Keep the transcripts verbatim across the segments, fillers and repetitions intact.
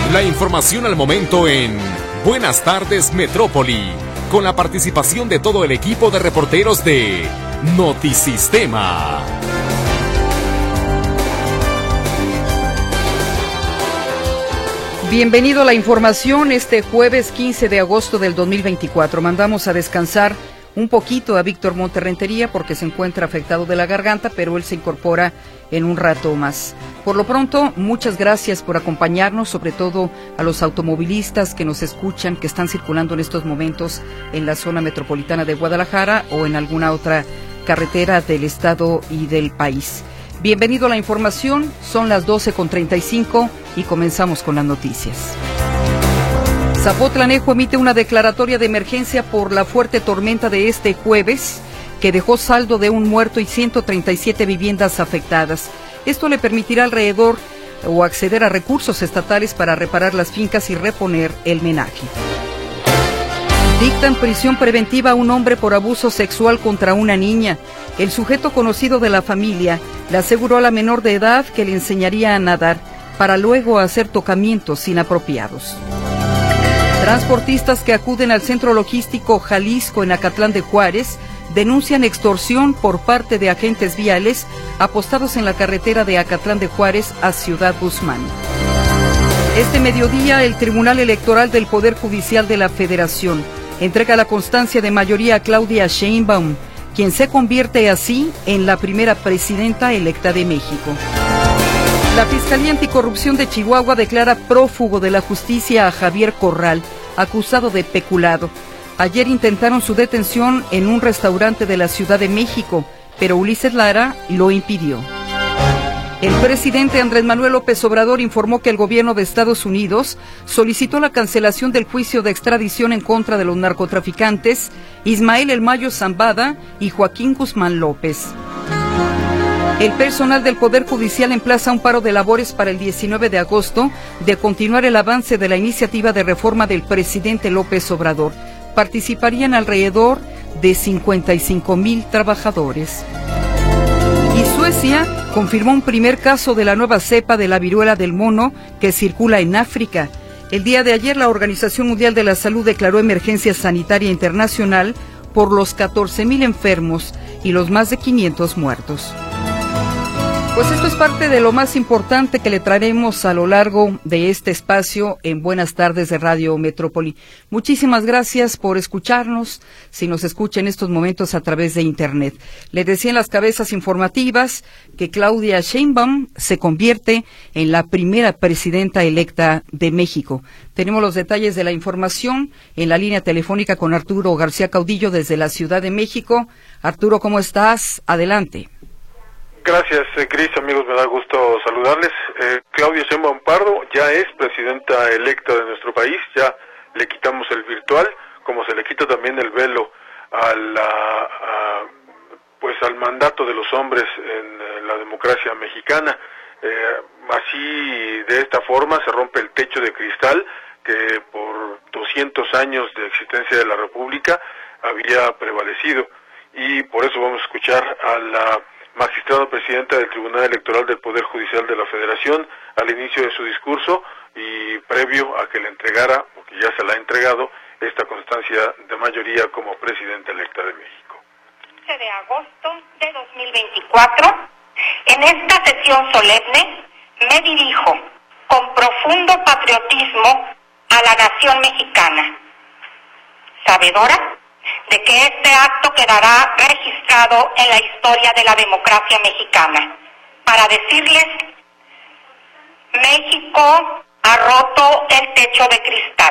La información al momento en Buenas tardes Metrópoli, con la participación de todo el equipo de reporteros de Notisistema. Bienvenido a la información este jueves quince de agosto del dos mil veinticuatro. Mandamos a descansar un poquito a Víctor Monterrentería porque se encuentra afectado de la garganta, pero él se incorpora en un rato más. Por lo pronto, muchas gracias por acompañarnos, sobre todo a los automovilistas que nos escuchan, que están circulando en estos momentos en la zona metropolitana de Guadalajara o en alguna otra carretera del estado y del país. Bienvenido a la información, son las doce con treinta y cinco y comenzamos con las noticias. Zapotlanejo emite una declaratoria de emergencia por la fuerte tormenta de este jueves, que dejó saldo de un muerto y ciento treinta y siete viviendas afectadas. Esto le permitirá alrededor o acceder a recursos estatales para reparar las fincas y reponer el menaje. Dictan prisión preventiva a un hombre por abuso sexual contra una niña. El sujeto conocido de la familia le aseguró a la menor de edad que le enseñaría a nadar para luego hacer tocamientos inapropiados. Transportistas que acuden al centro logístico Jalisco en Acatlán de Juárez denuncian extorsión por parte de agentes viales apostados en la carretera de Acatlán de Juárez a Ciudad Guzmán. Este mediodía, el Tribunal Electoral del Poder Judicial de la Federación entrega la constancia de mayoría a Claudia Sheinbaum, quien se convierte así en la primera presidenta electa de México. La Fiscalía Anticorrupción de Chihuahua declara prófugo de la justicia a Javier Corral, acusado de peculado. Ayer intentaron su detención en un restaurante de la Ciudad de México, pero Ulises Lara lo impidió. El presidente Andrés Manuel López Obrador informó que el gobierno de Estados Unidos solicitó la cancelación del juicio de extradición en contra de los narcotraficantes Ismael El Mayo Zambada y Joaquín Guzmán López. El personal del Poder Judicial emplaza un paro de labores para el diecinueve de agosto de continuar el avance de la iniciativa de reforma del presidente López Obrador. Participarían alrededor de cincuenta y cinco mil trabajadores. Y Suecia confirmó un primer caso de la nueva cepa de la viruela del mono que circula en África. El día de ayer la Organización Mundial de la Salud declaró emergencia sanitaria internacional por los catorce mil enfermos y los más de quinientos muertos. Pues esto es parte de lo más importante que le traeremos a lo largo de este espacio en Buenas tardes de Radio Metrópoli. Muchísimas gracias por escucharnos, si nos escucha en estos momentos a través de Internet. Le decía en las cabezas informativas que Claudia Sheinbaum se convierte en la primera presidenta electa de México. Tenemos los detalles de la información en la línea telefónica con Arturo García Caudillo desde la Ciudad de México. Arturo, ¿cómo estás? Adelante. Gracias, eh, Cris, amigos, me da gusto saludarles. Eh, Claudia Sheinbaum Pardo ya es presidenta electa de nuestro país, ya le quitamos el virtual, como se le quita también el velo a la, a, pues al mandato de los hombres en, en la democracia mexicana. Eh, así, de esta forma, se rompe el techo de cristal que por doscientos años de existencia de la República había prevalecido, y por eso vamos a escuchar a la magistrada presidenta del Tribunal Electoral del Poder Judicial de la Federación al inicio de su discurso y previo a que le entregara, porque ya se la ha entregado, esta constancia de mayoría como presidenta electa de México. quince de agosto de dos mil veinticuatro, en esta sesión solemne me dirijo con profundo patriotismo a la nación mexicana, sabedora de que este acto quedará registrado en la historia de la democracia mexicana, para decirles: México ha roto el techo de cristal.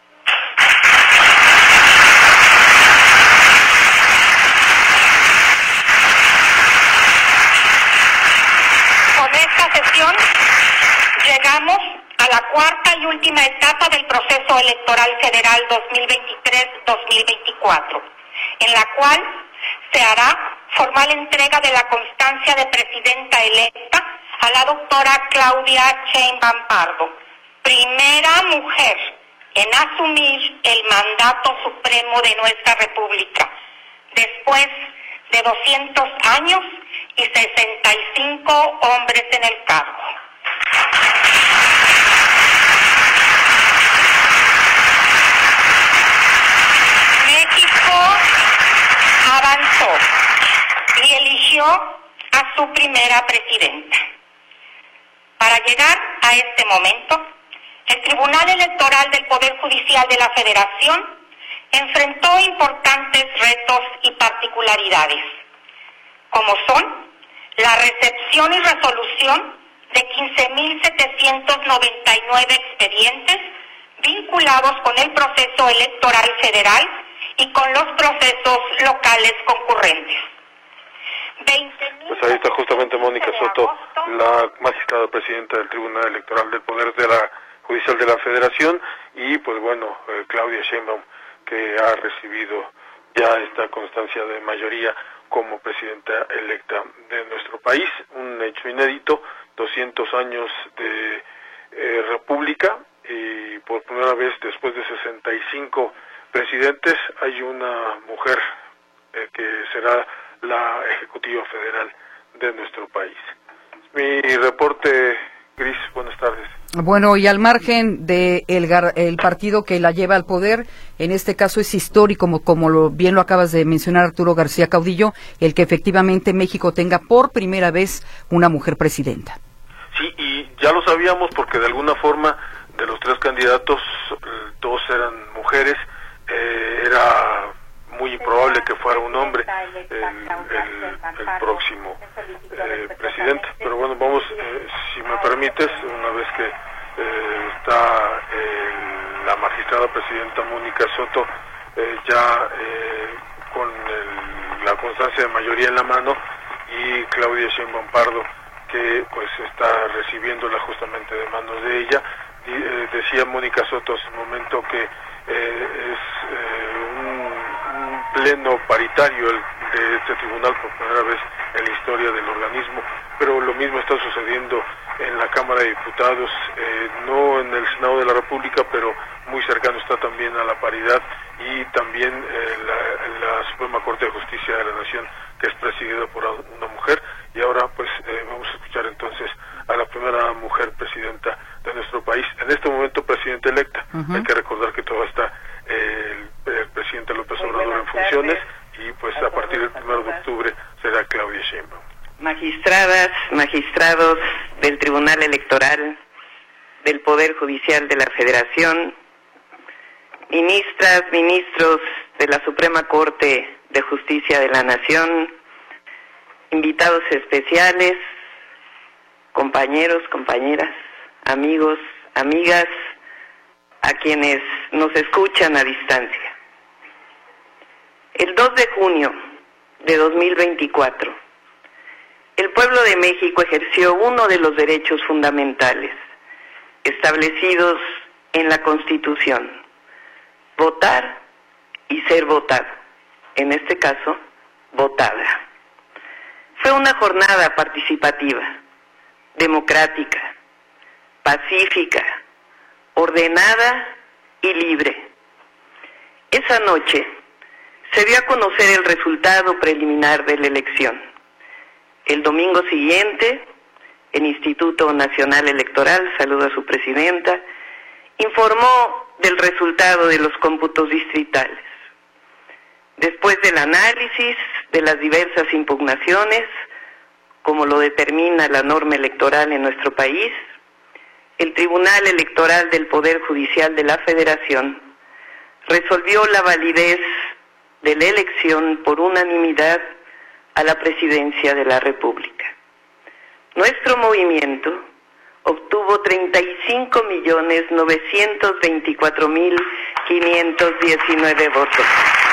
Con esta sesión llegamos a la cuarta y última etapa del proceso electoral federal dos mil veintitrés dos mil veinticuatro, en la cual se hará formal entrega de la constancia de presidenta electa a la doctora Claudia Sheinbaum Pardo, primera mujer en asumir el mandato supremo de nuestra República, después de doscientos años y sesenta y cinco hombres en el cargo. hizo y eligió a su primera presidenta. Para llegar a este momento, el Tribunal Electoral del Poder Judicial de la Federación enfrentó importantes retos y particularidades, como son la recepción y resolución de quince mil setecientos noventa y nueve expedientes vinculados con el proceso electoral federal y con los procesos locales concurrentes. Pues ahí está justamente Mónica Soto, la magistrada presidenta del Tribunal Electoral del Poder de la Judicial de la Federación, y pues bueno, eh, Claudia Sheinbaum, que ha recibido ya esta constancia de mayoría como presidenta electa de nuestro país, un hecho inédito, doscientos años de eh, república, y por primera vez después de sesenta y cinco presidentes hay una mujer eh, que será la Ejecutiva Federal de nuestro país. Mi reporte, Gris, buenas tardes. Bueno, y al margen de el, el partido que la lleva al poder, en este caso es histórico, como, como lo, bien lo acabas de mencionar, Arturo García Caudillo, el que efectivamente México tenga por primera vez una mujer presidenta. Sí, y ya lo sabíamos porque de alguna forma de los tres candidatos, dos eran mujeres, eh, era muy improbable que fuera un hombre el, el, el próximo eh, presidente. Pero bueno, vamos, eh, si me permites, una vez que eh, está eh, la magistrada presidenta Mónica Soto eh, ya eh, con el, la constancia de mayoría en la mano, y Claudia Sheinbaum Pardo, que pues está recibiéndola justamente de manos de ella. Y, eh, decía Mónica Soto hace un momento que eh, es eh, un, un pleno paritario el, de este tribunal por primera vez en la historia del organismo, pero lo mismo está sucediendo en la Cámara de Diputados, eh, no en el Senado de la República, pero muy cercano está también a la paridad, y también eh, la, la Suprema Corte de Justicia de la Nación, que es presidida por una mujer. Y ahora pues eh, vamos a escuchar entonces a la primera mujer presidenta de nuestro país, en este momento presidenta electa. Uh-huh. Hay que recordar que todavía está eh, el, el presidente López Obrador en funciones, y pues a partir del primero de octubre será Claudia Sheinbaum. Magistradas, magistrados del Tribunal Electoral del Poder Judicial de la Federación, ministras, ministros de la Suprema Corte de Justicia de la Nación, invitados especiales, compañeros, compañeras, amigos, amigas, a quienes nos escuchan a distancia. El dos de junio de dos mil veinticuatro, el pueblo de México ejerció uno de los derechos fundamentales establecidos en la Constitución: votar y ser votado, en este caso, votada. Fue una jornada participativa, democrática, pacífica, ordenada y libre. Esa noche se dio a conocer el resultado preliminar de la elección. El domingo siguiente, el Instituto Nacional Electoral, saludo a su presidenta, informó del resultado de los cómputos distritales. Después del análisis de las diversas impugnaciones, como lo determina la norma electoral en nuestro país, el Tribunal Electoral del Poder Judicial de la Federación resolvió la validez de la elección por unanimidad a la presidencia de la República. Nuestro movimiento obtuvo treinta y cinco millones novecientos veinticuatro mil quinientos diecinueve votos,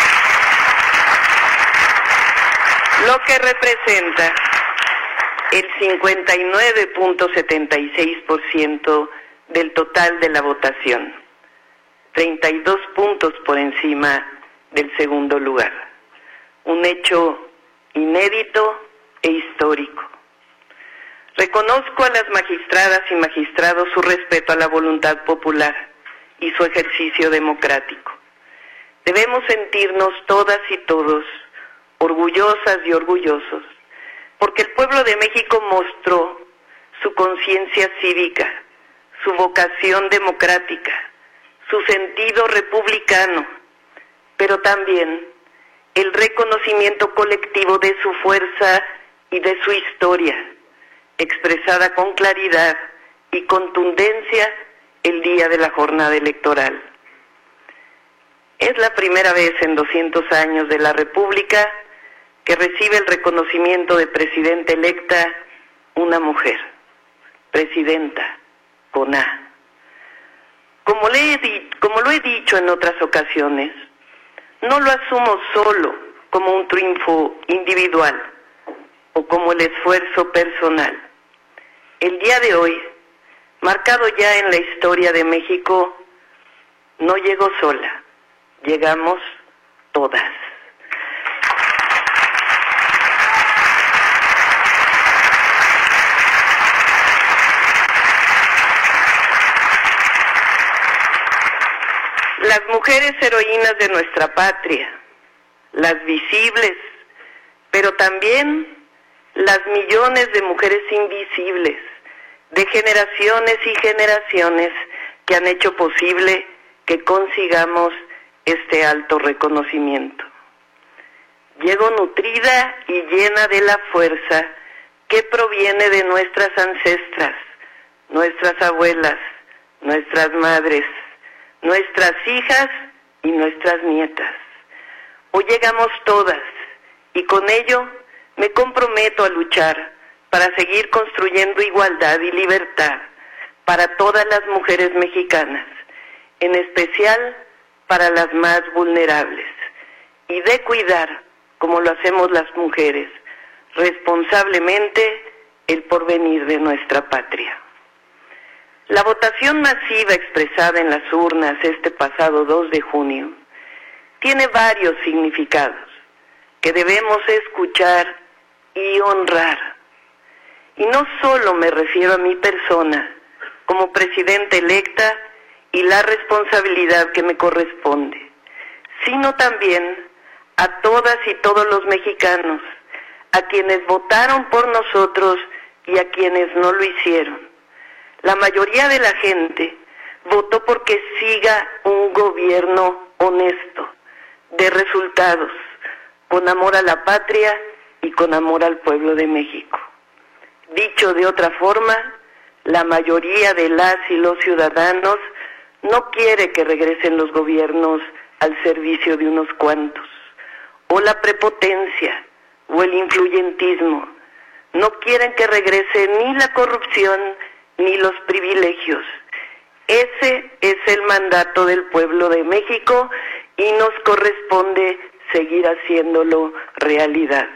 lo que representa el cincuenta y nueve punto setenta y seis por ciento del total de la votación, treinta y dos puntos por encima del segundo lugar. Un hecho inédito e histórico. Reconozco a las magistradas y magistrados su respeto a la voluntad popular y su ejercicio democrático. Debemos sentirnos todas y todos orgullosas y orgullosos, porque el pueblo de México mostró su conciencia cívica, su vocación democrática, su sentido republicano, pero también el reconocimiento colectivo de su fuerza y de su historia, expresada con claridad y contundencia el día de la jornada electoral. Es la primera vez en doscientos años de la República que recibe el reconocimiento de presidenta electa una mujer, presidenta con A. Como, le he di- como lo he dicho en otras ocasiones, no lo asumo solo como un triunfo individual o como el esfuerzo personal. El día de hoy, marcado ya en la historia de México, no llegó sola, llegamos todas. Las mujeres heroínas de nuestra patria, las visibles, pero también las millones de mujeres invisibles, de generaciones y generaciones que han hecho posible que consigamos este alto reconocimiento. Llego nutrida y llena de la fuerza que proviene de nuestras ancestras, nuestras abuelas, nuestras madres, nuestras hijas y nuestras nietas. Hoy llegamos todas y con ello me comprometo a luchar para seguir construyendo igualdad y libertad para todas las mujeres mexicanas, en especial para las más vulnerables, y de cuidar, como lo hacemos las mujeres, responsablemente el porvenir de nuestra patria. La votación masiva expresada en las urnas este pasado dos de junio tiene varios significados que debemos escuchar y honrar. Y no solo me refiero a mi persona como presidenta electa y la responsabilidad que me corresponde, sino también a todas y todos los mexicanos, a quienes votaron por nosotros y a quienes no lo hicieron. La mayoría de la gente votó porque siga un gobierno honesto, de resultados, con amor a la patria y con amor al pueblo de México. Dicho de otra forma, la mayoría de las y los ciudadanos no quiere que regresen los gobiernos al servicio de unos cuantos, o la prepotencia, o el influyentismo. No quieren que regrese ni la corrupción ni los privilegios. Ese es el mandato del pueblo de México y nos corresponde seguir haciéndolo realidad.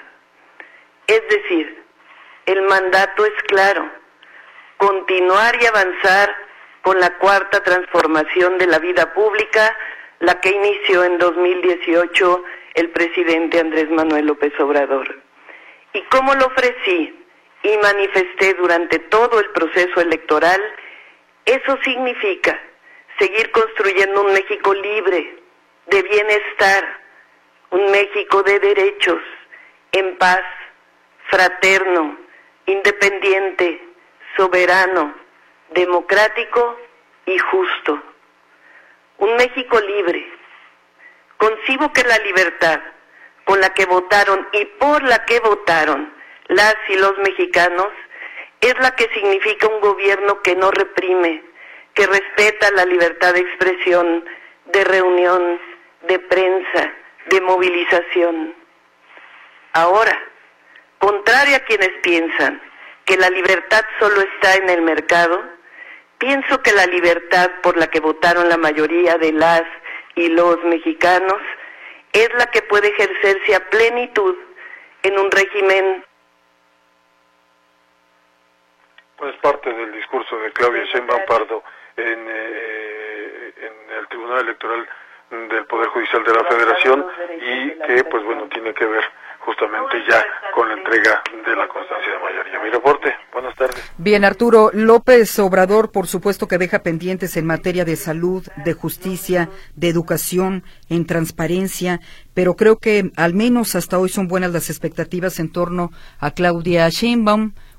Es decir, el mandato es claro: continuar y avanzar con la cuarta transformación de la vida pública, la que inició en dos mil dieciocho el presidente Andrés Manuel López Obrador. Y como lo ofrecí y manifesté durante todo el proceso electoral, eso significa seguir construyendo un México libre, de bienestar, un México de derechos, en paz, fraterno, independiente, soberano, democrático y justo. Un México libre. Concibo que la libertad con la que votaron y por la que votaron las y los mexicanos es la que significa un gobierno que no reprime, que respeta la libertad de expresión, de reunión, de prensa, de movilización. Ahora, contrario a quienes piensan que la libertad solo está en el mercado, pienso que la libertad por la que votaron la mayoría de las y los mexicanos es la que puede ejercerse a plenitud en un régimen. Pues parte del discurso de Claudia Sheinbaum Pardo en, eh, en el Tribunal Electoral del Poder Judicial de la Federación, y que pues bueno tiene que ver justamente ya con la entrega de la constancia de mayoría. Mi reporte, buenas tardes. Bien, Arturo, López Obrador por supuesto que deja pendientes en materia de salud, de justicia, de educación, en transparencia, pero creo que al menos hasta hoy son buenas las expectativas en torno a Claudia Sheinbaum,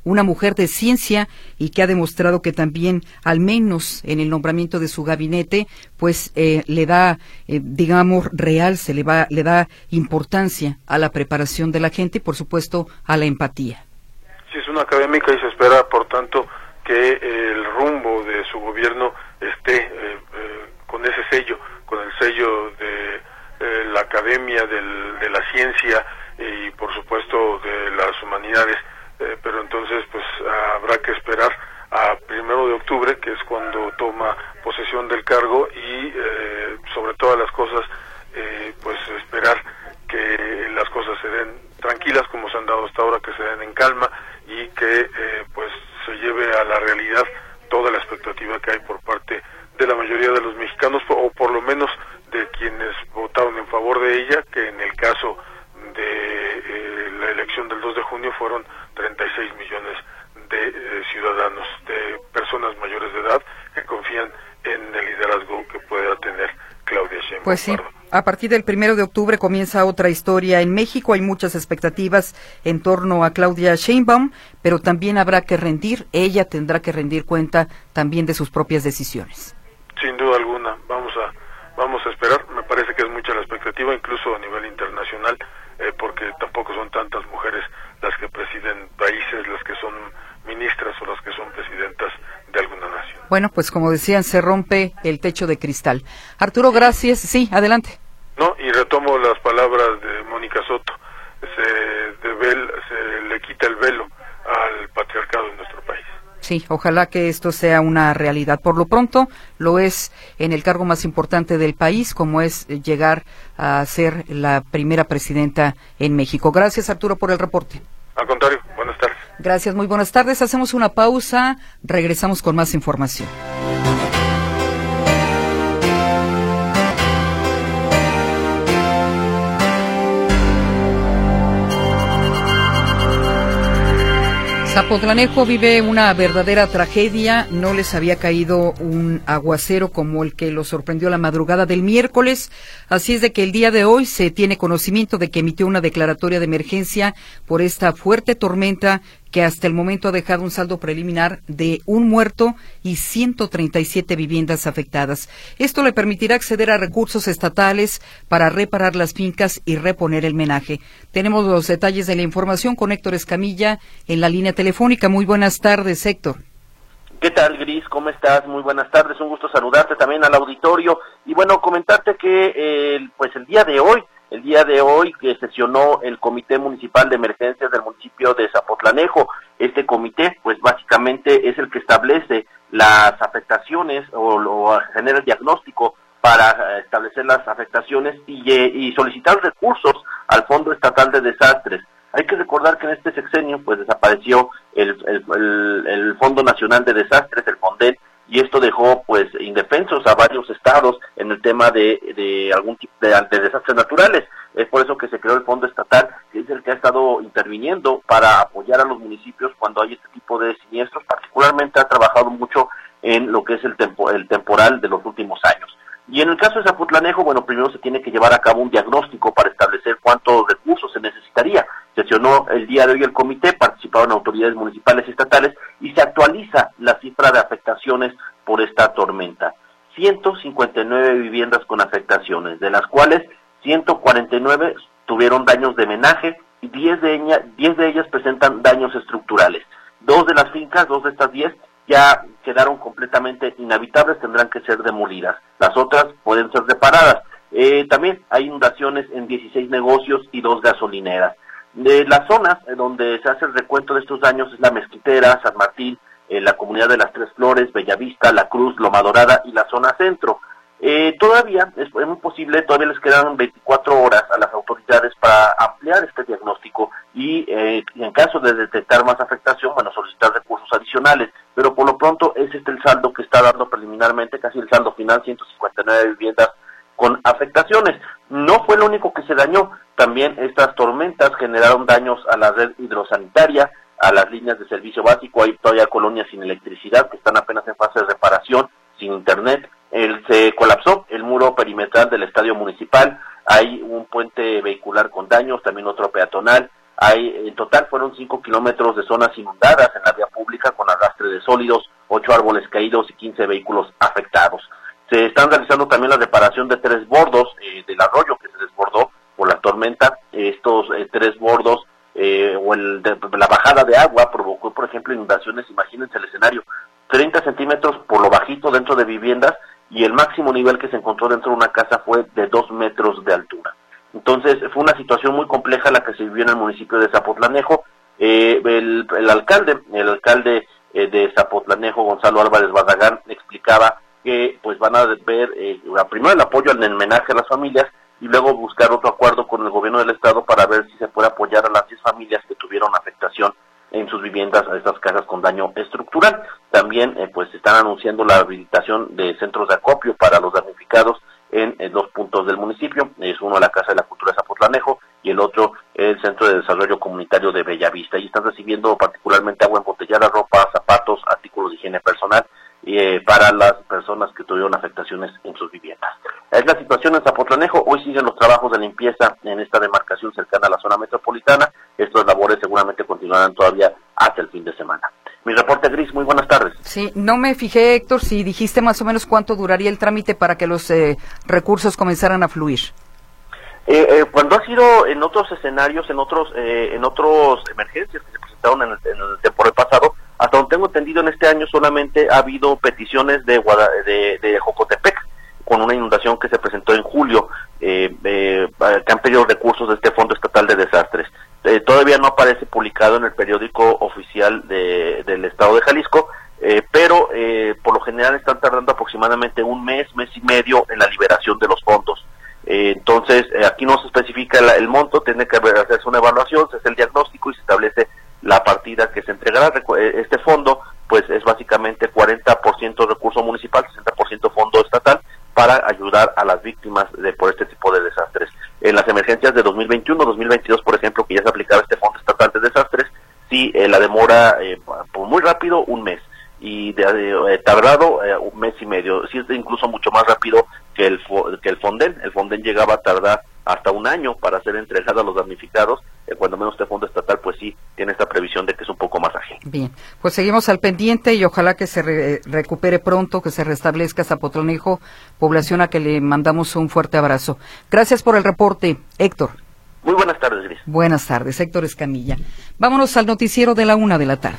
una mujer de ciencia y que ha demostrado que también, al menos en el nombramiento de su gabinete, pues eh, le da, eh, digamos, realce, le, va, le da importancia a la preparación de la gente y, por supuesto, a la empatía. Sí, es una académica y se espera, por tanto, que el rumbo de su gobierno esté eh, eh, con ese sello, con el sello de eh, la academia, del, de la ciencia y por supuesto de las humanidades, eh, pero entonces pues habrá que esperar a primero de octubre, que es cuando toma posesión del cargo, y eh, sobre todas las cosas eh, pues esperar que las cosas se den tranquilas como se han dado hasta ahora, que se den en calma y que eh, pues se lleve a la realidad toda la expectativa que hay por parte de la mayoría de los mexicanos, o por lo menos de quienes votaron en favor de ella, que en el caso de eh, la elección del dos de junio fueron treinta y seis millones de eh, ciudadanos, de personas mayores de edad que confían en el liderazgo que pueda tener Claudia Sheinbaum. Pues sí, a partir del primero de octubre comienza otra historia en México. Hay muchas expectativas en torno a Claudia Sheinbaum, pero también habrá que rendir, ella tendrá que rendir cuenta también de sus propias decisiones. Sin duda alguna, vamos a vamos a esperar. Me parece que es mucha la expectativa, incluso a nivel internacional, eh, porque tampoco son tantas mujeres las que presiden países, las que son ministras o las que son presidentas de alguna nación. Bueno, pues como decían, se rompe el techo de cristal. Arturo, gracias. Sí, adelante. No, y retomo las palabras de Mónica Soto. Se, de vel, se le quita el velo al patriarcado en nuestro país. Sí, ojalá que esto sea una realidad. Por lo pronto, lo es en el cargo más importante del país, como es llegar a ser la primera presidenta en México. Gracias, Arturo, por el reporte. Al contrario, buenas tardes. Gracias, muy buenas tardes. Hacemos una pausa, regresamos con más información. Zapotlanejo vive una verdadera tragedia. No les había caído un aguacero como el que los sorprendió la madrugada del miércoles. Así es de que el día de hoy se tiene conocimiento de que emitió una declaratoria de emergencia por esta fuerte tormenta que hasta el momento ha dejado un saldo preliminar de un muerto y ciento treinta y siete viviendas afectadas. Esto le permitirá acceder a recursos estatales para reparar las fincas y reponer el menaje. Tenemos los detalles de la información con Héctor Escamilla en la línea telefónica. Muy buenas tardes, Héctor. ¿Qué tal, Gris? ¿Cómo estás? Muy buenas tardes, un gusto saludarte también al auditorio. Y bueno, comentarte que eh, pues el día de hoy, el día de hoy que sesionó el Comité Municipal de Emergencias del municipio de Zapotlanejo. Este comité, pues básicamente es el que establece las afectaciones o, o genera el diagnóstico para establecer las afectaciones y, y solicitar recursos al Fondo Estatal de Desastres. Hay que recordar que en este sexenio pues desapareció el, el, el, el Fondo Nacional de Desastres, el FONDEN, y esto dejó pues indefensos a varios estados en el tema de, de algún tipo de, de desastres naturales. Es por eso que se creó el Fondo Estatal, que es el que ha estado interviniendo para apoyar a los municipios cuando hay este tipo de siniestros. Particularmente ha trabajado mucho en lo que es el, tempo, el temporal de los últimos años. Y en el caso de Zapotlanejo, bueno, primero se tiene que llevar a cabo un diagnóstico para establecer cuántos recursos se necesitaría. Sesionó el día de hoy el comité, participaron autoridades municipales y estatales y se actualiza la cifra de afectaciones por esta tormenta. ciento cincuenta y nueve viviendas con afectaciones, de las cuales ciento cuarenta y nueve tuvieron daños de menaje y diez de, ella, diez de ellas presentan daños estructurales. Dos de las fincas, dos de estas diez, ya quedaron completamente inhabitables, tendrán que ser demolidas. Las otras pueden ser reparadas. Eh, también hay inundaciones en dieciséis negocios y dos gasolineras. De las zonas donde se hace el recuento de estos daños es la Mezquitera, San Martín, eh, la comunidad de las Tres Flores, Bellavista, La Cruz, Loma Dorada y la zona centro. Eh, todavía es muy posible, todavía les quedan veinticuatro horas a las autoridades para ampliar este diagnóstico y eh, en caso de detectar más afectación, bueno, solicitar recursos adicionales, pero por lo pronto es este el saldo que está dando preliminarmente, casi el saldo final, ciento cincuenta y nueve viviendas con afectaciones. No fue lo único que se dañó, también estas tormentas generaron daños a la red hidrosanitaria, a las líneas de servicio básico. Hay todavía colonias sin electricidad que están apenas en fase de reparación, sin internet. El, se colapsó el muro perimetral del estadio municipal, hay un puente vehicular con daños, también otro peatonal, Hay, en total fueron cinco kilómetros de zonas inundadas en la vía pública con arrastre de sólidos, ocho árboles caídos y quince vehículos afectados. Se están realizando también la reparación de tres bordos eh, del arroyo que se desbordó por la tormenta. Estos eh, tres bordos eh, o el de, la bajada de agua provocó, por ejemplo, inundaciones. Imagínense el escenario, treinta centímetros por lo bajito dentro de viviendas, y el máximo nivel que se encontró dentro de una casa fue de dos metros de altura. Entonces fue una situación muy compleja la que se vivió en el municipio de Zapotlanejo. Eh, el, el alcalde, el alcalde eh, de Zapotlanejo, Gonzalo Álvarez Barragán, explicaba que pues van a ver eh, primero el apoyo en el homenaje a las familias y luego buscar otro acuerdo con el gobierno del estado para ver si se puede apoyar a las diez familias que tuvieron afectación en sus viviendas, a estas casas con daño estructural. También eh, pues están anunciando la habilitación de centros de acopio para los damnificados en, en dos puntos del municipio. Es uno la Casa de la Cultura de Zapotlanejo y el otro el Centro de Desarrollo Comunitario de Bellavista. Y están recibiendo particularmente agua embotellada, ropa, zapatos, artículos de higiene personal eh, para las personas que tuvieron afectaciones en sus viviendas. Es la situación en Zapotlanejo. Hoy siguen los trabajos de limpieza en esta demarcación cercana a la zona metropolitana. Estas labores seguramente continuarán todavía hasta el fin de semana. Mi reporte, Gris, muy buenas tardes. Sí, no me fijé, Héctor, si dijiste más o menos cuánto duraría el trámite para que los eh, recursos comenzaran a fluir. Eh, eh, cuando ha sido en otros escenarios, en otros eh, en otros emergencias que se presentaron en el, en el temporal pasado, hasta donde tengo entendido en este año solamente ha habido peticiones de, Guada, de, de Jocotepec, con una inundación que se presentó en julio, eh, eh, que han pedido recursos de este Fondo Estatal de Desastres. Eh, todavía no aparece publicado en el periódico oficial de, del estado de Jalisco, eh, pero eh, por lo general están tardando aproximadamente un mes, mes y medio en la liberación de los fondos. Eh, entonces, eh, aquí no se especifica la, el monto, tiene que hacerse una evaluación, se hace el diagnóstico y se establece la partida que se entregará. Este fondo, pues es básicamente cuarenta por ciento recurso municipal, sesenta por ciento fondo estatal, para ayudar a las víctimas de por este tipo de desastres. En las emergencias de dos mil veintiuno, dos mil veintidós, por ejemplo, que ya se aplicaba este Fondo Estatal de Desastres, sí, eh, la demora eh, por muy rápido, un mes, y de, eh, tardado eh, un mes y medio. Sí, es incluso mucho más rápido que el que el Fonden. El Fonden llegaba a tardar hasta un año para ser entregado a los damnificados, eh, cuando menos este Fondo Estatal, pues sí, tiene esta previsión de que es un poco más ágil. Bien, pues seguimos al pendiente y ojalá que se re recupere pronto, que se restablezca Zapotlanejo, población a que le mandamos un fuerte abrazo. Gracias por el reporte, Héctor. Muy buenas tardes, Gris. Buenas tardes, Héctor Escamilla. Vámonos al noticiero de la una de la tarde.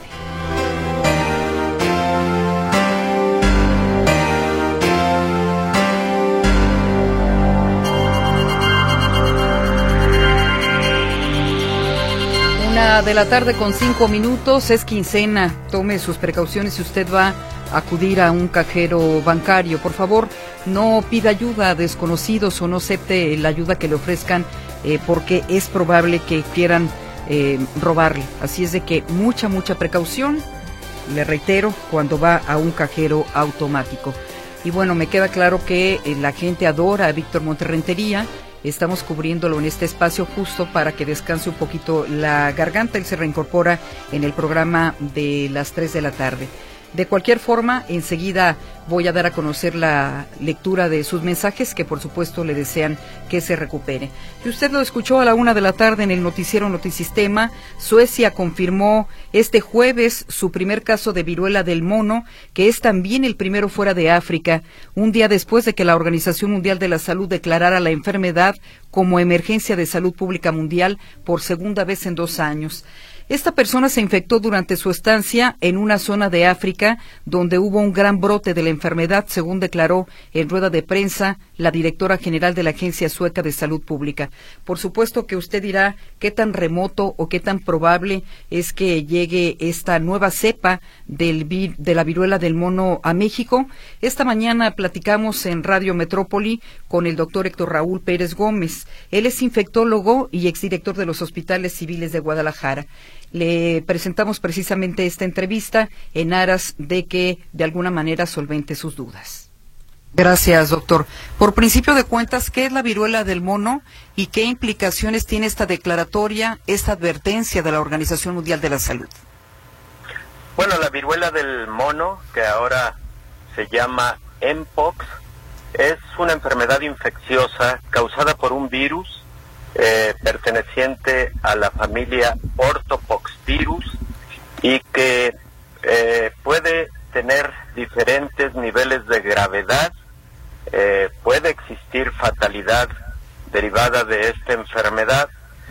De la tarde con cinco minutos, es quincena, tome sus precauciones si usted va a acudir a un cajero bancario. Por favor, no pida ayuda a desconocidos o no acepte la ayuda que le ofrezcan eh, porque es probable que quieran eh, robarle. Así es de que mucha, mucha precaución, le reitero, cuando va a un cajero automático. Y bueno, me queda claro que eh, la gente adora a Víctor Monterrentería. Estamos cubriéndolo en este espacio justo para que descanse un poquito la garganta. Él se reincorpora en el programa de las tres de la tarde. De cualquier forma, enseguida voy a dar a conocer la lectura de sus mensajes, que por supuesto le desean que se recupere. Y usted lo escuchó a la una de la tarde en el noticiero Notisistema. Suecia confirmó este jueves su primer caso de viruela del mono, que es también el primero fuera de África, un día después de que la Organización Mundial de la Salud declarara la enfermedad como emergencia de salud pública mundial por segunda vez en dos años. Esta persona se infectó durante su estancia en una zona de África donde hubo un gran brote de la enfermedad, según declaró en rueda de prensa la directora general de la Agencia Sueca de Salud Pública. Por supuesto que usted dirá qué tan remoto o qué tan probable es que llegue esta nueva cepa del vir, de la viruela del mono a México. Esta mañana platicamos en Radio Metrópoli con el doctor Héctor Raúl Pérez Gómez. Él es infectólogo y exdirector de los Hospitales Civiles de Guadalajara. Le presentamos precisamente esta entrevista en aras de que de alguna manera solvente sus dudas. Gracias, doctor. Por principio de cuentas, ¿qué es la viruela del mono y qué implicaciones tiene esta declaratoria, esta advertencia de la Organización Mundial de la Salud? Bueno, la viruela del mono, que ahora se llama M P O X, es una enfermedad infecciosa causada por un virus eh, perteneciente a la familia Orthopoxvirus y que eh, puede tener diferentes niveles de gravedad, eh, puede existir fatalidad derivada de esta enfermedad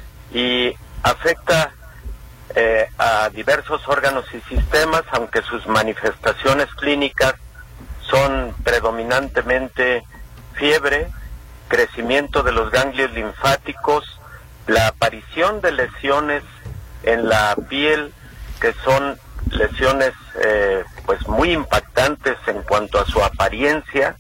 y afecta eh, a diversos órganos y sistemas, aunque sus manifestaciones clínicas son predominantemente fiebre, crecimiento de los ganglios linfáticos, la aparición de lesiones en la piel, que son lesiones eh, pues muy impactantes en cuanto a su apariencia,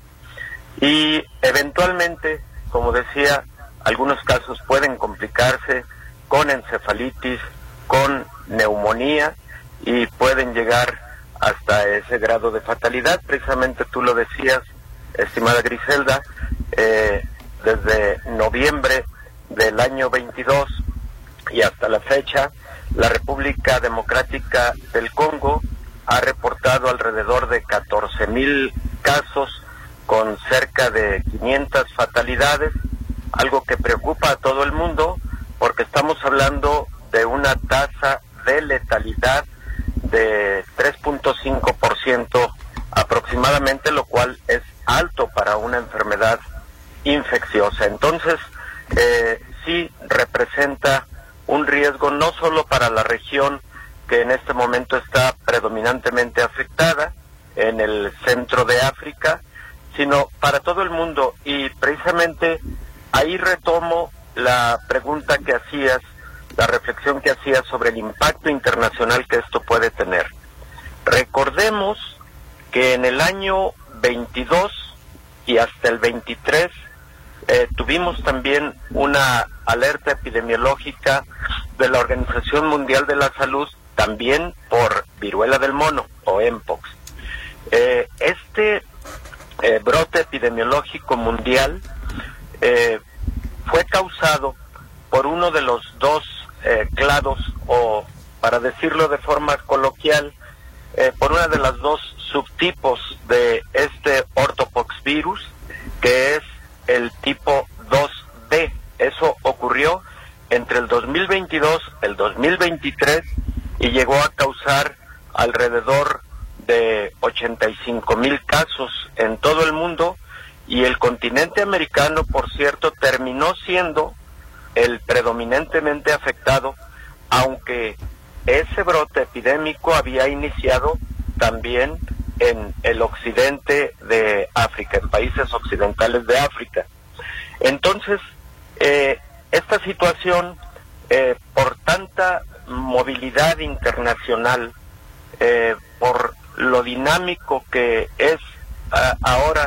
y eventualmente, como decía, algunos casos pueden complicarse con encefalitis, con neumonía, y pueden llegar hasta ese grado de fatalidad. Precisamente tú lo decías, estimada Griselda, eh, desde noviembre del año veintidós y hasta la fecha, la República Democrática del Congo ha reportado alrededor de catorce mil casos con cerca de quinientas fatalidades, algo que preocupa a todo el mundo porque estamos hablando de una tasa de letalidad de tres punto cinco por ciento aproximadamente, lo cual es alto para una enfermedad infecciosa. Entonces, eh, sí representa un riesgo no solo para la región que en este momento está predominantemente afectada, en el centro de África, sino para todo el mundo. Y precisamente ahí retomo la pregunta que hacías, la reflexión que hacías sobre el impacto internacional que esto puede tener. Recordemos que en el año veintidós y hasta el veintitrés eh, tuvimos también una alerta epidemiológica de la Organización Mundial de la Salud, también por viruela del mono o Mpox. Eh, este eh, brote epidemiológico mundial eh, fue causado por uno de los dos eh, clados, o para decirlo de forma coloquial, eh, por una de las dos subtipos de este ortopoxvirus, que es el tipo dos B. Eso ocurrió entre el dos mil veintidós y el dos mil veintitrés y llegó a causar alrededor de ochenta y cinco mil casos en todo el mundo, y el continente americano, por cierto, terminó siendo el predominantemente afectado, aunque ese brote epidémico había iniciado también en el occidente de África, en países occidentales de África. Entonces, eh, esta situación, eh, por tanta movilidad internacional, eh, por lo dinámico que es a, ahora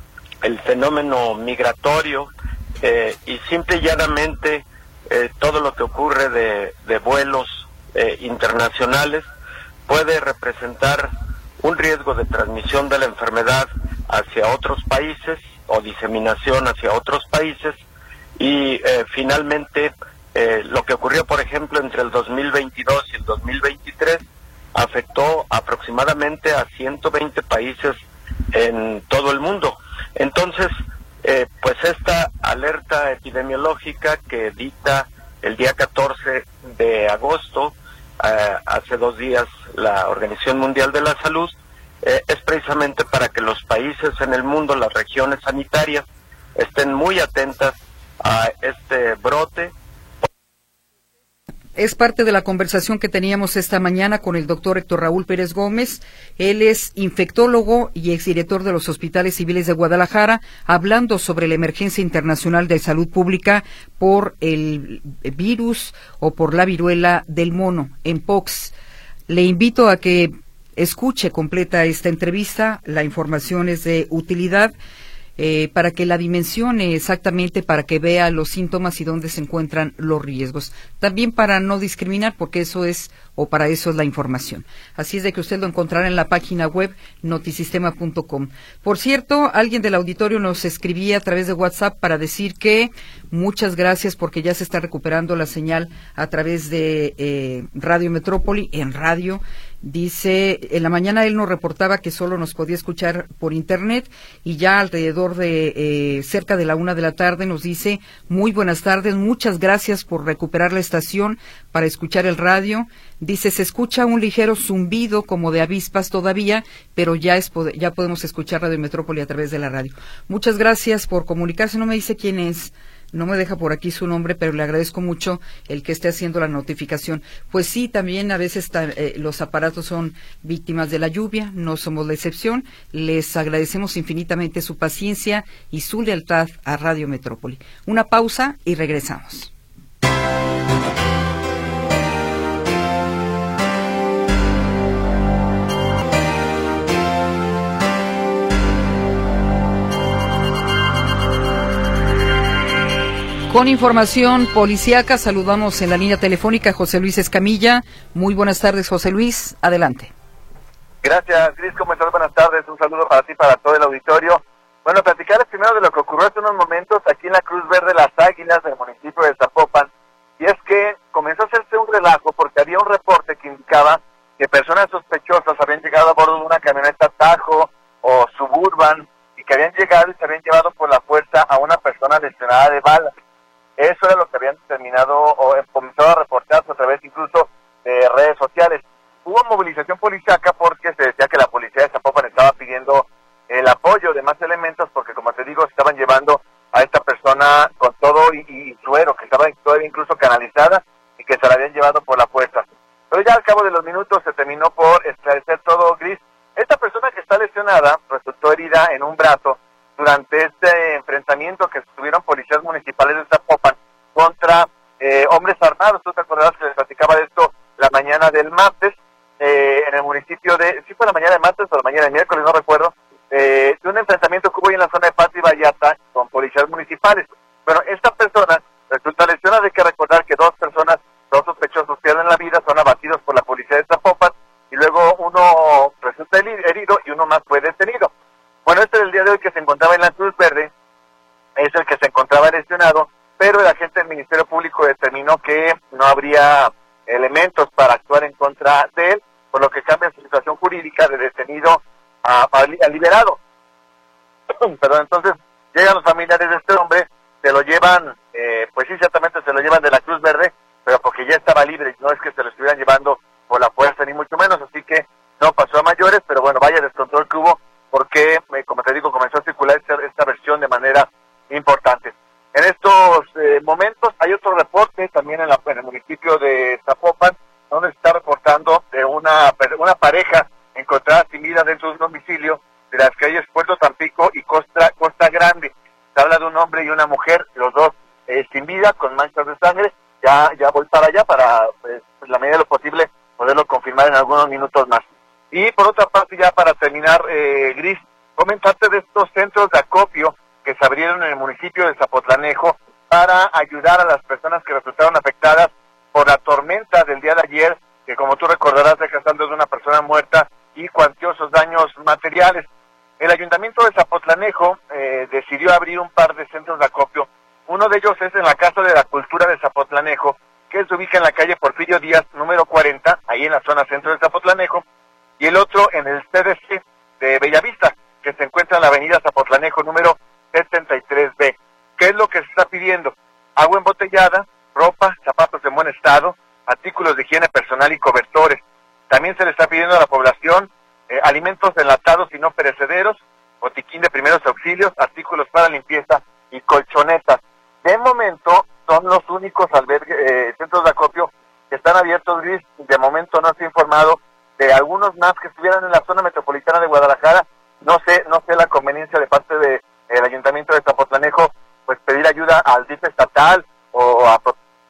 el fenómeno migratorio, eh, y simple y llanamente eh, todo lo que ocurre de, de vuelos eh, internacionales, puede representar un riesgo de transmisión de la enfermedad hacia otros países o diseminación hacia otros países. Y eh, finalmente eh, lo que ocurrió, por ejemplo, entre el dos mil veintidós y el dos mil veintitrés afectó aproximadamente a ciento veinte países en todo el mundo. Entonces, eh, pues esta alerta epidemiológica que dicta el día catorce de agosto, eh, hace dos días, la Organización Mundial de la Salud, eh, es precisamente para que los países en el mundo, las regiones sanitarias, estén muy atentas a este brote. Es parte de la conversación que teníamos esta mañana con el doctor Héctor Raúl Pérez Gómez. Él es infectólogo y exdirector de los Hospitales Civiles de Guadalajara, hablando sobre la emergencia internacional de salud pública por el virus o por la viruela del mono, Mpox. Le invito a que escuche completa esta entrevista. La información es de utilidad. Eh, para que la dimensione exactamente, para que vea los síntomas y dónde se encuentran los riesgos. También para no discriminar, porque eso es, o para eso es la información. Así es de que usted lo encontrará en la página web notisistema punto com. Por cierto, alguien del auditorio nos escribía a través de WhatsApp para decir que muchas gracias porque ya se está recuperando la señal a través de eh, Radio Metrópoli, en radio, Dice, en la mañana él nos reportaba que solo nos podía escuchar por internet y ya alrededor de eh, cerca de la una de la tarde nos dice, muy buenas tardes, muchas gracias por recuperar la estación para escuchar el radio. Dice, se escucha un ligero zumbido como de avispas todavía, pero ya es ya podemos escuchar Radio Metrópoli a través de la radio. Muchas gracias por comunicarse, no me dice quién es. No me deja por aquí su nombre, pero le agradezco mucho el que esté haciendo la notificación. Pues sí, también a veces ta, eh, los aparatos son víctimas de la lluvia, no somos la excepción. Les agradecemos infinitamente su paciencia y su lealtad a Radio Metrópoli. Una pausa y regresamos. Con información policíaca, saludamos en la línea telefónica a José Luis Escamilla. Muy buenas tardes, José Luis, adelante. Gracias, Cris, ¿cómo estás? Buenas tardes, un saludo para ti, para todo el auditorio. Bueno, platicarles primero de lo que ocurrió hace unos momentos aquí en la Cruz Verde Las Águilas del municipio de Zapopan, y es que comenzó a hacerse un relajo porque había un reporte que indicaba que personas sospechosas habían llegado a bordo de una camioneta Tajo o Suburban y que habían llegado y se habían llevado por la fuerza a una persona lesionada de bala. Eso era lo que habían determinado o comenzado a reportarse a través incluso de redes sociales. Hubo movilización policíaca porque se decía que la policía de Zapopan estaba pidiendo el apoyo de más elementos porque, como te digo, estaban llevando a esta persona con todo y, y suero, que estaba todavía incluso canalizada y que se la habían llevado por la fuerza. Pero ya al cabo de los minutos se terminó por esclarecer todo, Gris. Esta persona que está lesionada resultó herida en un brazo durante este enfrentamiento que tuvieron policías municipales de Zapopan contra eh, hombres armados. Tú te acordarás que les platicaba de esto la mañana del martes, eh, en el municipio de, sí fue la mañana de martes o la mañana de miércoles, no recuerdo, eh, de un enfrentamiento que hubo ahí en la zona de Patria y Vallarta con policías municipales. Bueno, esta persona resulta lesionada. Hay que recordar que dos personas, dos sospechosos pierden la vida, son abatidos por la policía de Zapopan y luego uno resulta herido y uno más fue detenido. Bueno, este del día de hoy que se encontraba en la Cruz Verde es el que se encontraba lesionado, pero el agente del Ministerio Público determinó que no habría elementos para actuar en contra de él, por lo que cambia su situación jurídica de detenido a, a, a liberado. Perdón, entonces llegan los familiares de este hombre, se lo llevan, eh, pues sí, ciertamente se lo llevan de la Cruz Verde, pero porque ya estaba libre, no es que se lo estuvieran llevando por la fuerza ni mucho menos, así que no pasó a mayores, pero bueno, vaya descontrol que hubo, porque, como te digo, comenzó a circular esta, esta versión de manera importante. En estos eh, momentos hay otro reporte también en, la, en el municipio de Zapopan, donde se está reportando de una, una pareja encontrada sin vida dentro de un domicilio de las calles Puerto Tampico y Costa, Costa Grande. Se habla de un hombre y una mujer, los dos eh, sin vida, con manchas de sangre. Ya, ya voy para allá para, pues, en la medida de lo posible, poderlo confirmar en algunos minutos más. Y por otra parte, ya para terminar, eh, Gris, comentarte de estos centros de acopio que se abrieron en el municipio de Zapotlanejo para ayudar a las personas que resultaron afectadas por la tormenta del día de ayer, que como tú recordarás, deja saldo de una persona muerta y cuantiosos daños materiales. El ayuntamiento de Zapotlanejo eh, decidió abrir un par de centros de acopio. Uno de ellos es en la Casa de la Cultura de Zapotlanejo, que se ubica en la calle Porfirio Díaz, número cuarenta, ahí en la zona centro de Zapotlanejo, y el otro en el C D C de Bellavista, que se encuentra en la avenida Zapotlanejo, número setenta y tres B. ¿Qué es lo que se está pidiendo? Agua embotellada, ropa, zapatos en buen estado, artículos de higiene personal y cobertores. También se le está pidiendo a la población eh, alimentos enlatados y no perecederos, botiquín de primeros auxilios, artículos para limpieza y colchonetas. De momento son los únicos albergues, eh, centros de acopio que están abiertos, Gris. De momento no se ha informado de algunos más que estuvieran en la zona metropolitana de Guadalajara. No sé, no sé la conveniencia de parte de el ayuntamiento de Zapotlanejo, pues pedir ayuda al D I F estatal o a...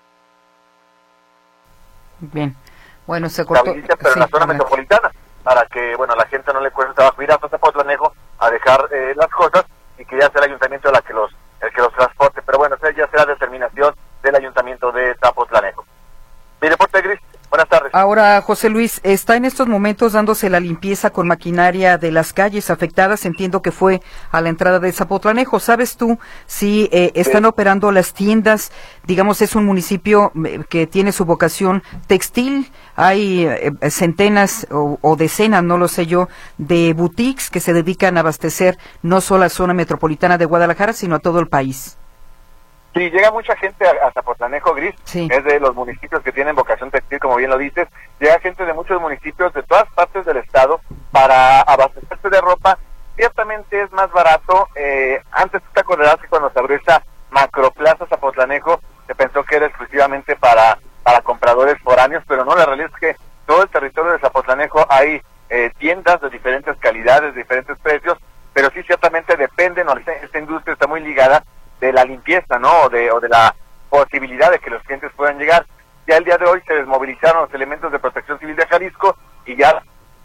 Bien, bueno, se cortó. Pero sí, en la zona metropolitana, para que, bueno, la gente no le cueste trabajo ir hasta Zapotlanejo a dejar eh, las cosas y que ya sea el ayuntamiento la que los, el que los transporte. Pero bueno, ya será determinación del ayuntamiento de Zapotlanejo. Mi reporte, Gris, buenas tardes. Ahora, José Luis, está en estos momentos dándose la limpieza con maquinaria de las calles afectadas. Entiendo que fue a la entrada de Zapotlanejo. ¿Sabes tú si eh, están sí. operando las tiendas? Digamos, es un municipio que tiene su vocación textil. Hay eh, centenas o, o decenas, no lo sé yo, de boutiques que se dedican a abastecer no solo a la zona metropolitana de Guadalajara, sino a todo el país. Sí, llega mucha gente a, a Zapotlanejo, Gris, sí. es de los municipios que tienen vocación textil, como bien lo dices. Llega gente de muchos municipios de todas partes del estado para abastecerse de ropa. Ciertamente es más barato. Eh, antes tú te acordarás que cuando se abrió esta macroplaza Zapotlanejo, se pensó que era exclusivamente para, para compradores foráneos, pero no, la realidad es que todo el territorio de Zapotlanejo hay eh, tiendas de diferentes calidades, de diferentes precios, pero sí ciertamente dependen, o esta industria está muy ligada de la limpieza, ¿no? O de, o de la posibilidad de que los clientes puedan llegar. Ya el día de hoy se desmovilizaron los elementos de Protección Civil de Jalisco y ya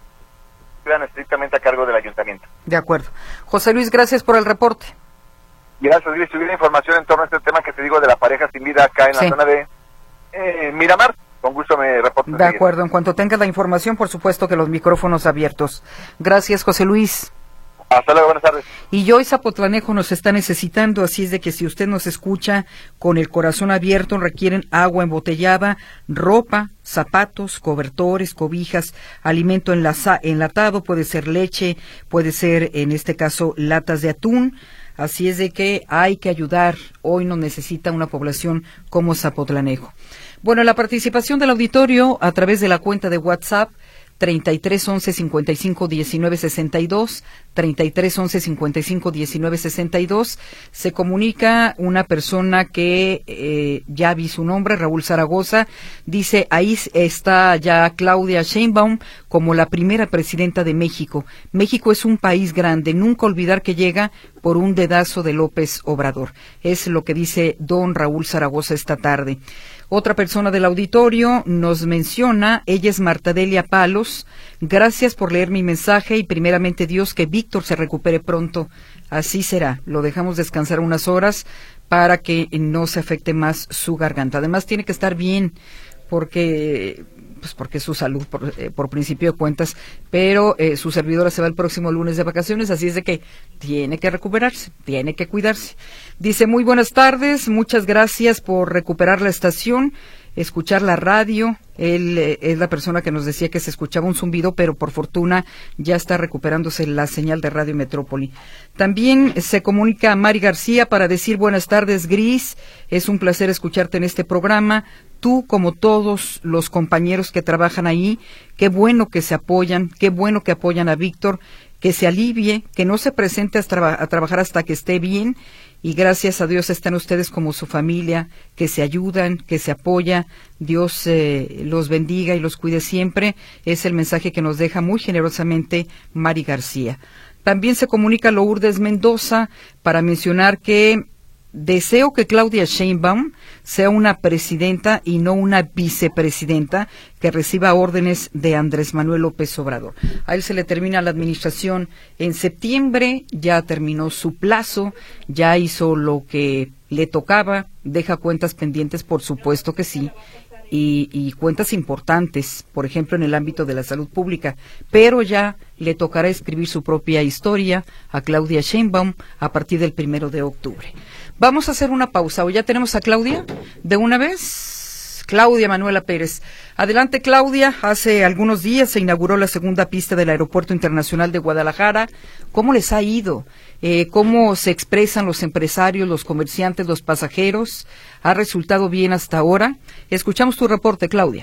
quedan estrictamente a cargo del ayuntamiento. De acuerdo. José Luis, gracias por el reporte. Gracias, Luis. Si hubiera información en torno a este tema que te digo de la pareja sin vida acá en sí. la zona de eh, Miramar, con gusto me reporto. De acuerdo. En cuanto tenga la información, por supuesto que los micrófonos abiertos. Gracias, José Luis. Hasta luego, buenas tardes. Y hoy Zapotlanejo nos está necesitando, así es de que si usted nos escucha con el corazón abierto, requieren agua embotellada, ropa, zapatos, cobertores, cobijas, alimento enlaza, enlatado, puede ser leche, puede ser en este caso latas de atún. Así es de que hay que ayudar. Hoy nos necesita una población como Zapotlanejo. Bueno, la participación del auditorio a través de la cuenta de WhatsApp treinta y tres once cincuenta y cinco diecinueve sesenta y dos, treinta y tres once cincuenta y cinco diecinueve sesenta y dos, se comunica una persona que eh, ya vi su nombre, Raúl Zaragoza, dice, ahí está ya Claudia Sheinbaum como la primera presidenta de México. México es un país grande, nunca olvidar que llega por un dedazo de López Obrador. Es lo que dice don Raúl Zaragoza esta tarde. Otra persona del auditorio nos menciona, ella es Marta Delia Palos, gracias por leer mi mensaje y primeramente Dios que Víctor se recupere pronto. Así será, lo dejamos descansar unas horas para que no se afecte más su garganta. Además tiene que estar bien porque pues porque es su salud por, eh, por principio de cuentas, pero eh, su servidora se va el próximo lunes de vacaciones, así es de que tiene que recuperarse, tiene que cuidarse. Dice, muy buenas tardes, muchas gracias por recuperar la estación, escuchar la radio. Él eh, es la persona que nos decía que se escuchaba un zumbido, pero por fortuna ya está recuperándose la señal de Radio Metrópoli. También se comunica a Mari García para decir buenas tardes, Gris, es un placer escucharte en este programa. Tú, como todos los compañeros que trabajan ahí, qué bueno que se apoyan, qué bueno que apoyan a Víctor, que se alivie, que no se presente a, traba- a trabajar hasta que esté bien, y gracias a Dios están ustedes como su familia, que se ayudan, que se apoya, Dios eh, los bendiga y los cuide siempre, es el mensaje que nos deja muy generosamente Mari García. También se comunica Lourdes Mendoza para mencionar que deseo que Claudia Sheinbaum sea una presidenta y no una vicepresidenta que reciba órdenes de Andrés Manuel López Obrador. A él se le termina la administración en septiembre, ya terminó su plazo, ya hizo lo que le tocaba, deja cuentas pendientes, por supuesto que sí, y, y cuentas importantes, por ejemplo en el ámbito de la salud pública, pero ya le tocará escribir su propia historia a Claudia Sheinbaum a partir del primero de octubre. Vamos a hacer una pausa. ¿O ya tenemos a Claudia de una vez? Claudia Manuela Pérez. Adelante, Claudia. Hace algunos días se inauguró la segunda pista del Aeropuerto Internacional de Guadalajara. ¿Cómo les ha ido? Eh, ¿Cómo se expresan los empresarios, los comerciantes, los pasajeros? ¿Ha resultado bien hasta ahora? Escuchamos tu reporte, Claudia.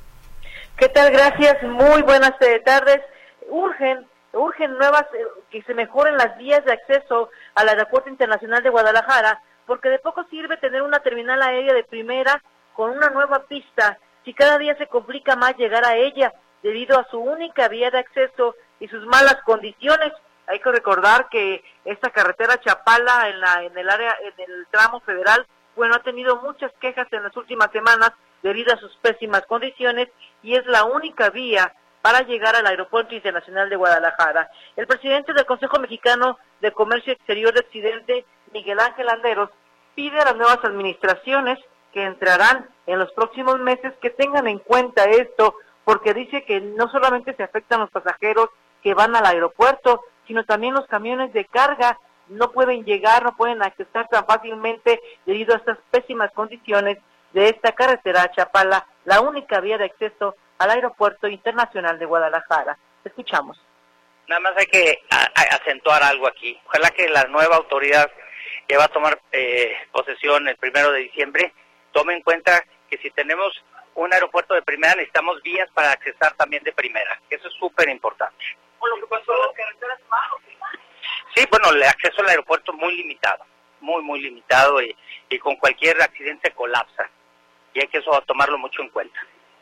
¿Qué tal? Gracias. Muy buenas eh, tardes. Urgen, urgen nuevas, eh, que se mejoren las vías de acceso al Aeropuerto Internacional de Guadalajara, porque de poco sirve tener una terminal aérea de primera con una nueva pista si cada día se complica más llegar a ella debido a su única vía de acceso y sus malas condiciones. Hay que recordar que esta carretera Chapala en la en el área en el tramo federal, bueno, ha tenido muchas quejas en las últimas semanas debido a sus pésimas condiciones y es la única vía para llegar al Aeropuerto Internacional de Guadalajara. El presidente del Consejo Mexicano de Comercio Exterior de Occidente, Miguel Ángel Landeros, pide a las nuevas administraciones que entrarán en los próximos meses que tengan en cuenta esto, porque dice que no solamente se afectan los pasajeros que van al aeropuerto, sino también los camiones de carga no pueden llegar, no pueden accesar tan fácilmente debido a estas pésimas condiciones de esta carretera a Chapala, la única vía de acceso al Aeropuerto Internacional de Guadalajara. Escuchamos. Nada más hay que a, a acentuar algo aquí. Ojalá que la nueva autoridad que va a tomar eh, posesión el primero de diciembre tome en cuenta que si tenemos un aeropuerto de primera necesitamos vías para accesar también de primera. Eso es súper importante. ¿O lo que pasó en las carreteras malos? Sí, bueno, el acceso al aeropuerto es muy limitado, muy, muy limitado y, y con cualquier accidente colapsa. Y hay que eso tomarlo mucho en cuenta.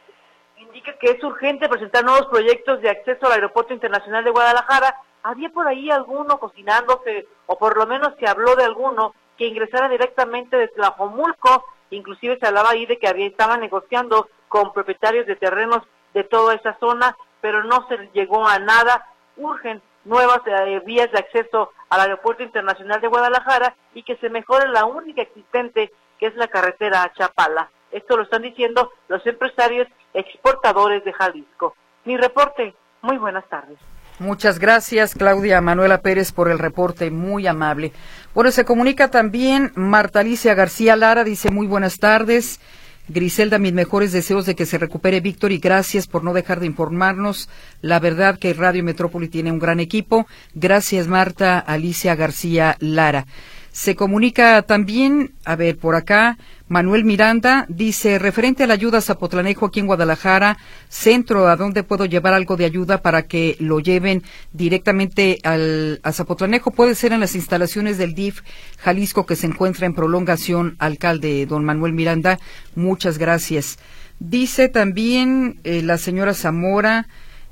Indica que es urgente presentar nuevos proyectos de acceso al Aeropuerto Internacional de Guadalajara. ¿Había por ahí alguno cocinándose, o por lo menos se habló de alguno, que ingresara directamente de Tlajomulco? Inclusive se hablaba ahí de que había, estaban negociando con propietarios de terrenos de toda esa zona, pero no se llegó a nada. Urgen nuevas eh, vías de acceso al Aeropuerto Internacional de Guadalajara y que se mejore la única existente, que es la carretera a Chapala. Esto lo están diciendo los empresarios exportadores de Jalisco. Mi reporte, muy buenas tardes. Muchas gracias, Claudia Manuela Pérez, por el reporte, muy amable. Bueno, se comunica también Marta Alicia García Lara, dice muy buenas tardes. Griselda, mis mejores deseos de que se recupere Víctor y gracias por no dejar de informarnos. La verdad que Radio Metrópoli tiene un gran equipo. Gracias, Marta Alicia García Lara. Se comunica también, a ver, por acá, Manuel Miranda, dice, referente a la ayuda a Zapotlanejo aquí en Guadalajara, centro, ¿a dónde puedo llevar algo de ayuda para que lo lleven directamente al, a Zapotlanejo? Puede ser en las instalaciones del D I F Jalisco, que se encuentra en prolongación, alcalde don Manuel Miranda, muchas gracias. Dice también eh, la señora Zamora,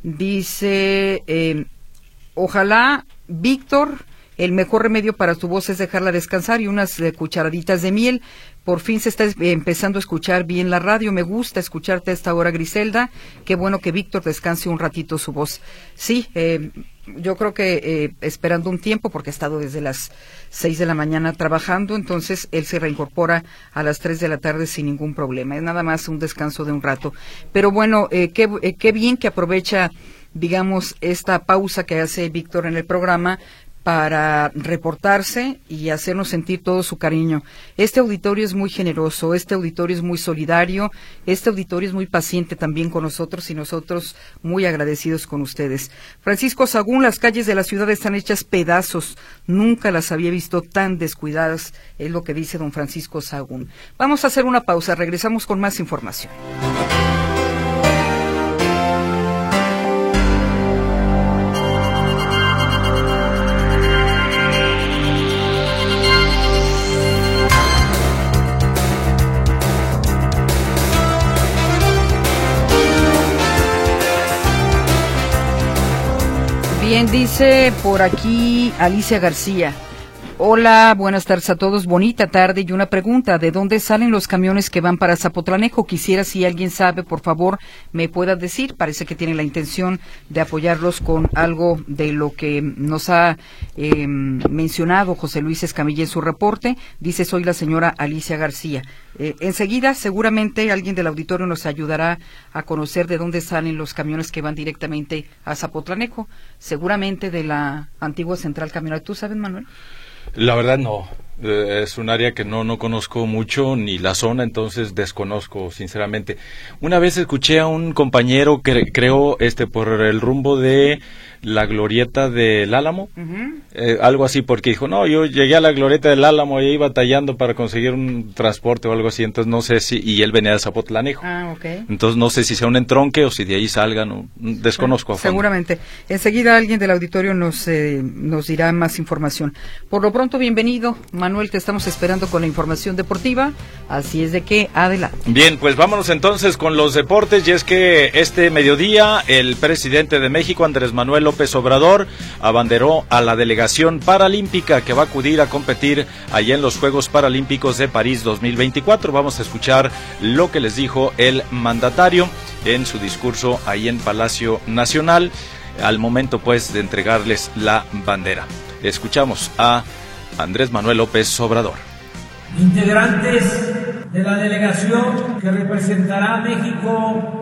dice, eh, ojalá, Víctor, el mejor remedio para tu voz es dejarla descansar y unas eh, cucharaditas de miel. Por fin se está empezando a escuchar bien la radio. Me gusta escucharte a esta hora, Griselda. Qué bueno que Víctor descanse un ratito su voz. Sí, eh, yo creo que eh, esperando un tiempo, porque ha estado desde las seis de la mañana trabajando, entonces él se reincorpora a las tres de la tarde sin ningún problema. Es nada más un descanso de un rato. Pero bueno, eh, qué, eh, qué bien que aprovecha, digamos, esta pausa que hace Víctor en el programa para reportarse y hacernos sentir todo su cariño. Este auditorio es muy generoso, este auditorio es muy solidario, este auditorio es muy paciente también con nosotros y nosotros muy agradecidos con ustedes. Francisco Sagún, las calles de la ciudad están hechas pedazos, nunca las había visto tan descuidadas, es lo que dice don Francisco Sagún. Vamos a hacer una pausa, regresamos con más información. Bien, dice por aquí Alicia García. Hola, buenas tardes a todos, bonita tarde y una pregunta, ¿de dónde salen los camiones que van para Zapotlanejo? Quisiera, si alguien sabe, por favor, me pueda decir, parece que tiene la intención de apoyarlos con algo de lo que nos ha eh, mencionado José Luis Escamilla en su reporte, dice, soy la señora Alicia García. Eh, enseguida, seguramente, alguien del auditorio nos ayudará a conocer de dónde salen los camiones que van directamente a Zapotlanejo, seguramente de la antigua central camionera. ¿Tú sabes, Manuel? La verdad no, eh, es un área que no no conozco mucho, ni la zona, entonces desconozco sinceramente. Una vez escuché a un compañero que creo este por el rumbo de la glorieta del Álamo, uh-huh. eh, algo así, porque dijo, no, yo llegué a la glorieta del Álamo y iba batallando para conseguir un transporte o algo así, entonces no sé si, y él venía de Zapotlanejo, ah, okay. Entonces no sé si sea un entronque o si de ahí salgan, no, desconozco a fondo. Seguramente, enseguida alguien del auditorio nos, eh, nos dirá más información. Por lo pronto, bienvenido, Manuel, te estamos esperando con la información deportiva, así es de que adelante. Bien, pues vámonos entonces con los deportes, y es que este mediodía el presidente de México, Andrés Manuel López Obrador, abanderó a la delegación paralímpica que va a acudir a competir allá en los Juegos Paralímpicos de París dos mil veinticuatro. Vamos a escuchar lo que les dijo el mandatario en su discurso ahí en Palacio Nacional, al momento pues de entregarles la bandera. Escuchamos a Andrés Manuel López Obrador. Integrantes de la delegación que representará a México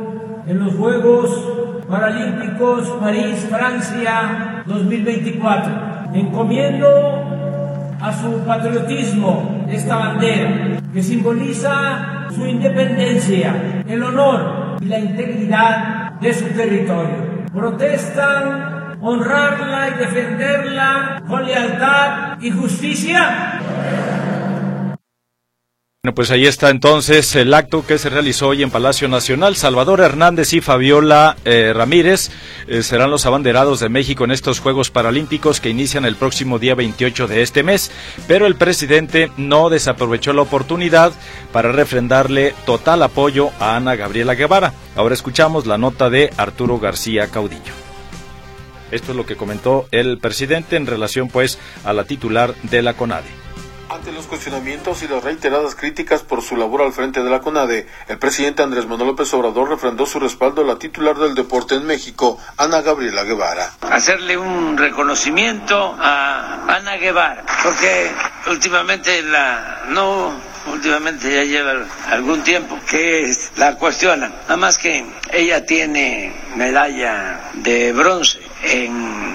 en los Juegos Paralímpicos París, Francia dos mil veinticuatro. Encomiendo a su patriotismo esta bandera que simboliza su independencia, el honor y la integridad de su territorio. Protestan honrarla y defenderla con lealtad y justicia. Bueno, pues ahí está entonces el acto que se realizó hoy en Palacio Nacional. Salvador Hernández y Fabiola eh, Ramírez eh, serán los abanderados de México en estos Juegos Paralímpicos que inician el próximo día veintiocho de este mes, pero el presidente no desaprovechó la oportunidad para refrendarle total apoyo a Ana Gabriela Guevara. Ahora escuchamos la nota de Arturo García Caudillo. Esto es lo que comentó el presidente en relación pues a la titular de la CONADE. Ante los cuestionamientos y las reiteradas críticas por su labor al frente de la CONADE, el presidente Andrés Manuel López Obrador refrendó su respaldo a la titular del deporte en México, Ana Gabriela Guevara. Hacerle un reconocimiento a Ana Guevara, porque últimamente la no últimamente ya lleva algún tiempo que la cuestionan, nada más que ella tiene medalla de bronce en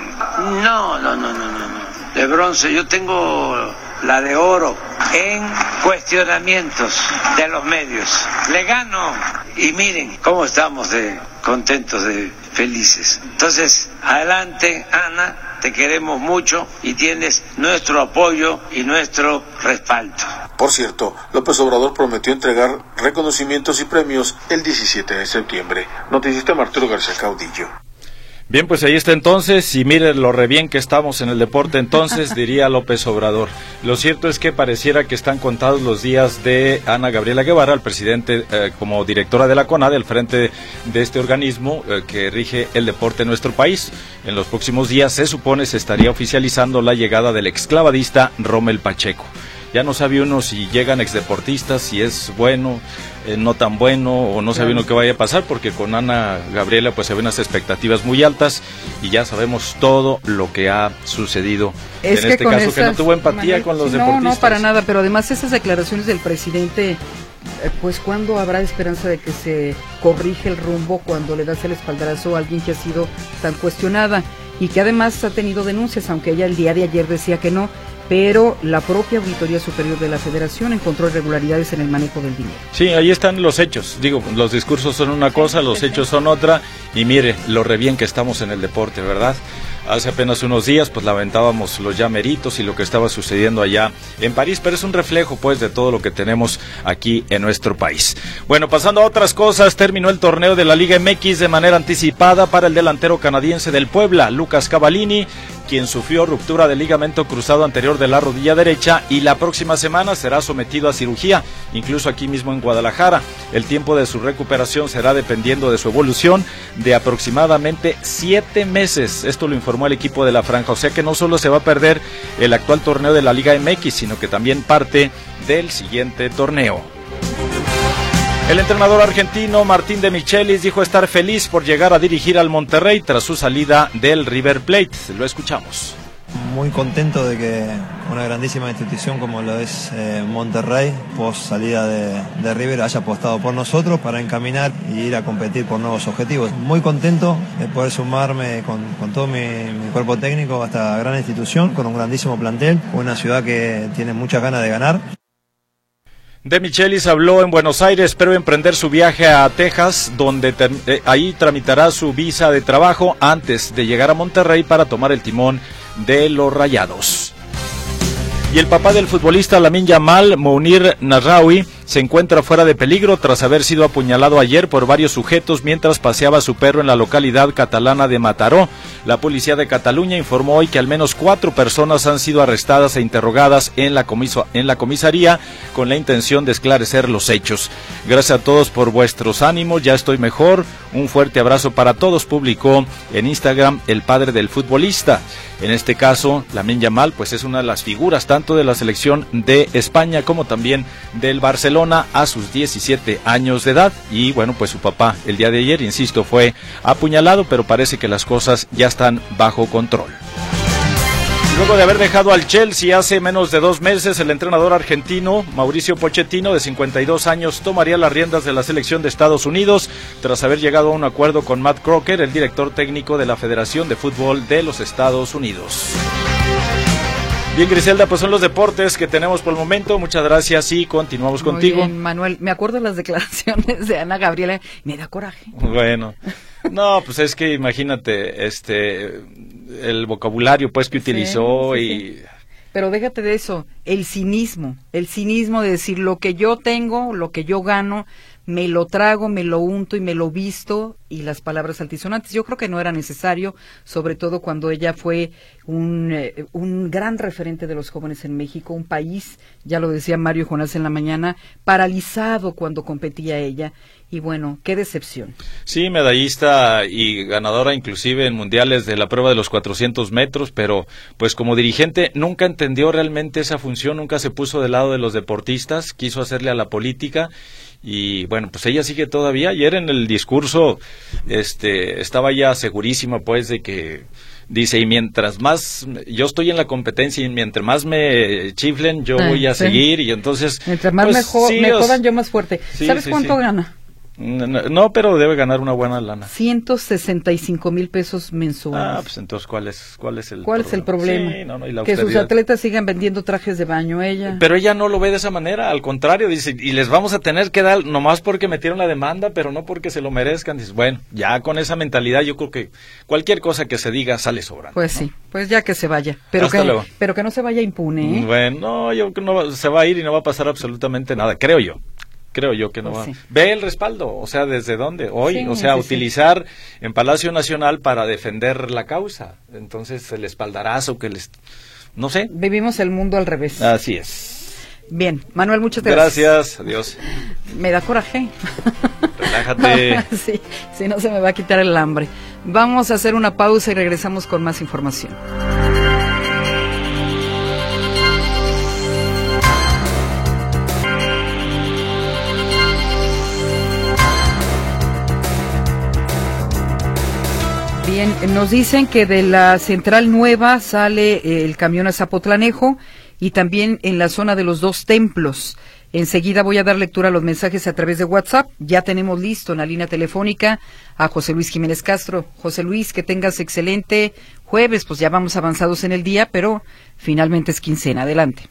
no no no no no, no. de bronce, yo tengo la de oro en cuestionamientos de los medios. Le gano y miren cómo estamos de contentos, de felices. Entonces, adelante, Ana, te queremos mucho y tienes nuestro apoyo y nuestro respaldo. Por cierto, López Obrador prometió entregar reconocimientos y premios el diecisiete de septiembre. Noticistema Arturo García Caudillo. Bien, pues ahí está entonces, y mire lo re bien que estamos en el deporte entonces, diría López Obrador. Lo cierto es que pareciera que están contados los días de Ana Gabriela Guevara, el presidente eh, como directora de la CONADE, al frente de este organismo eh, que rige el deporte en nuestro país. En los próximos días se supone se estaría oficializando la llegada del exclavadista Rommel Pacheco. Ya no sabe uno si llegan exdeportistas, si es bueno, eh, no tan bueno, o no sabe uno qué vaya a pasar, porque con Ana Gabriela pues se ven unas expectativas muy altas y ya sabemos todo lo que ha sucedido es en este caso, esas, que no tuvo empatía Manuel, con los no, deportistas. No, no, para nada, pero además esas declaraciones del presidente, eh, pues ¿cuándo habrá esperanza de que se corrige el rumbo cuando le das el espaldarazo a alguien que ha sido tan cuestionada y que además ha tenido denuncias, aunque ella el día de ayer decía que no? Pero la propia Auditoría Superior de la Federación encontró irregularidades en el manejo del dinero. Sí, ahí están los hechos. Digo, los discursos son una cosa, los hechos son otra, y mire, lo re bien que estamos en el deporte, ¿verdad? Hace apenas unos días, pues lamentábamos los ya meritos y lo que estaba sucediendo allá en París, pero es un reflejo, pues, de todo lo que tenemos aquí en nuestro país. Bueno, pasando a otras cosas, terminó el torneo de la Liga M X de manera anticipada para el delantero canadiense del Puebla, Lucas Cavallini, quien sufrió ruptura del ligamento cruzado anterior de la rodilla derecha y la próxima semana será sometido a cirugía, incluso aquí mismo en Guadalajara. El tiempo de su recuperación será dependiendo de su evolución de aproximadamente siete meses. Esto lo informó el equipo de la Franja, o sea que no solo se va a perder el actual torneo de la Liga M X, sino que también parte del siguiente torneo. El entrenador argentino Martín de Michelis dijo estar feliz por llegar a dirigir al Monterrey tras su salida del River Plate. Lo escuchamos. Muy contento de que una grandísima institución como lo es eh, Monterrey, post salida de, de River, haya apostado por nosotros para encaminar y ir a competir por nuevos objetivos. Muy contento de poder sumarme con, con todo mi, mi cuerpo técnico a esta gran institución, con un grandísimo plantel, una ciudad que tiene muchas ganas de ganar. De Michelis habló en Buenos Aires, pero emprender su viaje a Texas, donde ter, eh, ahí tramitará su visa de trabajo antes de llegar a Monterrey para tomar el timón de los Rayados. Y el papá del futbolista Lamine Yamal, Mounir Nasraoui, se encuentra fuera de peligro tras haber sido apuñalado ayer por varios sujetos mientras paseaba a su perro en la localidad catalana de Mataró. La policía de Cataluña informó hoy que al menos cuatro personas han sido arrestadas e interrogadas en la, comiso, en la comisaría con la intención de esclarecer los hechos. Gracias a todos por vuestros ánimos, ya estoy mejor. Un fuerte abrazo para todos, publicó en Instagram el padre del futbolista. En este caso, Lamine Yamal pues es una de las figuras tanto de la selección de España como también del Barcelona a sus diecisiete años de edad. Y bueno, pues su papá el día de ayer, insisto, fue apuñalado, pero parece que las cosas ya están bajo control. Luego de haber dejado al Chelsea hace menos de dos meses, el entrenador argentino Mauricio Pochettino, de cincuenta y dos años, tomaría las riendas de la selección de Estados Unidos tras haber llegado a un acuerdo con Matt Crocker, el director técnico de la Federación de Fútbol de los Estados Unidos. Bien, Griselda, pues son los deportes que tenemos por el momento. Muchas gracias y continuamos Muy contigo. Bien, Manuel, me acuerdo de las declaraciones de Ana Gabriela, me da coraje. Bueno, no, pues es que imagínate, este, el vocabulario pues que utilizó, sí, sí, y... Sí. Pero déjate de eso, el cinismo, el cinismo de decir lo que yo tengo, lo que yo gano, me lo trago, me lo unto y me lo visto, y las palabras altisonantes. Yo creo que no era necesario, sobre todo cuando ella fue un, eh, un gran referente de los jóvenes en México, un país, ya lo decía Mario Jonás en la mañana, paralizado cuando competía ella. Y bueno, qué decepción. Sí, medallista y ganadora inclusive en mundiales de la prueba de los cuatrocientos metros, pero pues como dirigente nunca entendió realmente esa función, nunca se puso del lado de los deportistas, quiso hacerle a la política. Y bueno, pues ella sigue todavía. Ayer en el discurso este estaba ya segurísima pues de que dice, y mientras más yo estoy en la competencia y mientras más me chiflen yo ah, voy a sí. seguir, y entonces mientras más pues, me, jo sí, me jodan yo más fuerte. Sí, ¿sabes sí, cuánto sí. gana? No, no, pero debe ganar una buena lana. ciento sesenta y cinco mil pesos mensuales. Ah, pues entonces, ¿cuál es, cuál es el ¿Cuál problema? es el problema? Sí, no, no, y la que sus atletas sigan vendiendo trajes de baño, ella. Pero ella no lo ve de esa manera, al contrario, dice, y les vamos a tener que dar, nomás porque metieron la demanda, pero no porque se lo merezcan. Dice, bueno, ya con esa mentalidad yo creo que cualquier cosa que se diga sale sobrando. Pues ¿no? sí, pues ya que se vaya. Pero Hasta que, luego. Pero que no se vaya impune, ¿eh? Bueno, no, yo creo que no, se va a ir y no va a pasar absolutamente nada, creo yo. Creo yo que no pues va. Sí. Ve el respaldo, o sea, ¿desde dónde? Hoy, sí, o sea, sí, utilizar sí. en Palacio Nacional para defender la causa. Entonces, el espaldarazo que les... No sé. Vivimos el mundo al revés. Así es. Bien, Manuel, muchas gracias. Gracias, adiós. Me da coraje. Relájate. Sí, si no se me va a quitar el hambre. Vamos a hacer una pausa y regresamos con más información. Bien, nos dicen que de la Central Nueva sale el camión a Zapotlanejo y también en la zona de los dos templos. Enseguida voy a dar lectura a los mensajes a través de WhatsApp. Ya tenemos listo en la línea telefónica a José Luis Jiménez Castro. José Luis, que tengas excelente jueves, pues ya vamos avanzados en el día, pero finalmente es quincena. Adelante.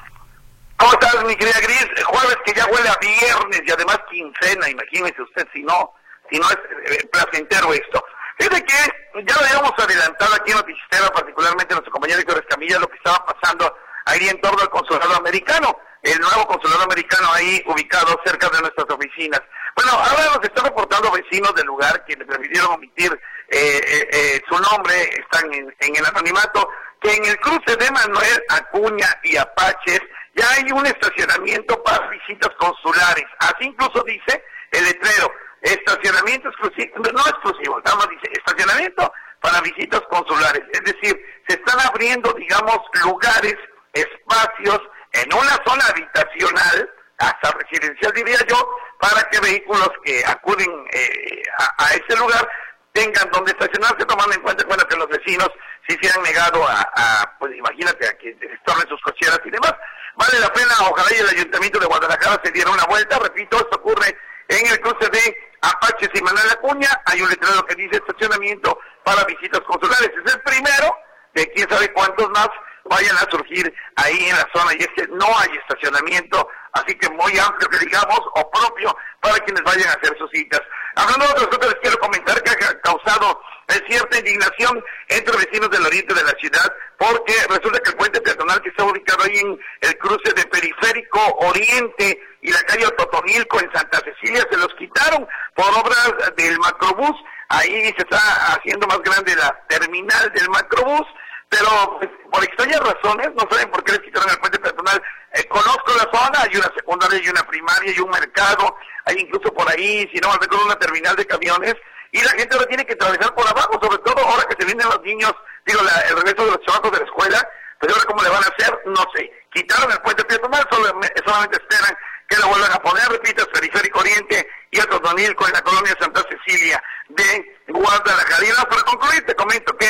¿Cómo estás, mi querida Gris? Jueves que ya huele a viernes y además quincena, imagínese usted, si no, si no es eh, placentero esto. Fíjate que ya lo habíamos adelantado aquí en Noticistema, particularmente nuestro compañero Héctor Escamilla, lo que estaba pasando ahí en torno al consulado americano, el nuevo consulado americano ahí ubicado cerca de nuestras oficinas. Bueno, ahora nos están reportando vecinos del lugar que le permitieron omitir eh, eh, eh, su nombre, están en, en el anonimato, que en el cruce de Manuel Acuña y Apaches ya hay un estacionamiento para visitas consulares, así incluso dice el letrero. Estacionamiento exclusivo, no exclusivo, nada más dice estacionamiento para visitas consulares. Es decir, se están abriendo, digamos, lugares, espacios en una zona habitacional, hasta residencial diría yo, para que vehículos que acuden eh, a, a ese lugar tengan donde estacionarse, tomando en cuenta, bueno, que los vecinos sí se han negado a, a pues imagínate, a que estorben sus cocheras y demás. Vale la pena, ojalá y el Ayuntamiento de Guadalajara se diera una vuelta. Repito, esto ocurre en el cruce de Apaches y Manuel Acuña. Hay un letrero que dice estacionamiento para visitas consulares. Es el primero de quién sabe cuántos más vayan a surgir ahí en la zona, y es que no hay estacionamiento, así que muy amplio que digamos, o propio para quienes vayan a hacer sus citas. Hablando de otras cosas, les quiero comentar que ha causado cierta indignación entre vecinos del oriente de la ciudad, porque resulta que el puente peatonal que está ubicado ahí en el cruce de Periférico Oriente y la calle Totonilco en Santa Cecilia se los quitaron por obras del Macrobús. Ahí se está haciendo más grande la terminal del Macrobús, pero pues, por extrañas razones, no saben por qué les quitaron el puente peatonal. Eh, conozco la zona, hay una secundaria, hay una primaria, hay un mercado, hay incluso por ahí, si no me recuerdo, una terminal de camiones, y la gente ahora tiene que atravesar por abajo, sobre todo ahora que se vienen los niños, digo, la, el regreso de los chavos de la escuela, pues ahora cómo le van a hacer, no sé. Quitaron el puente peatonal, solamente, solamente esperan que lo vuelvan a poner, repitas, Periférico Oriente y el Totonilco en la colonia Santa Cecilia de Guadalajara. Y no, para concluir, te comento que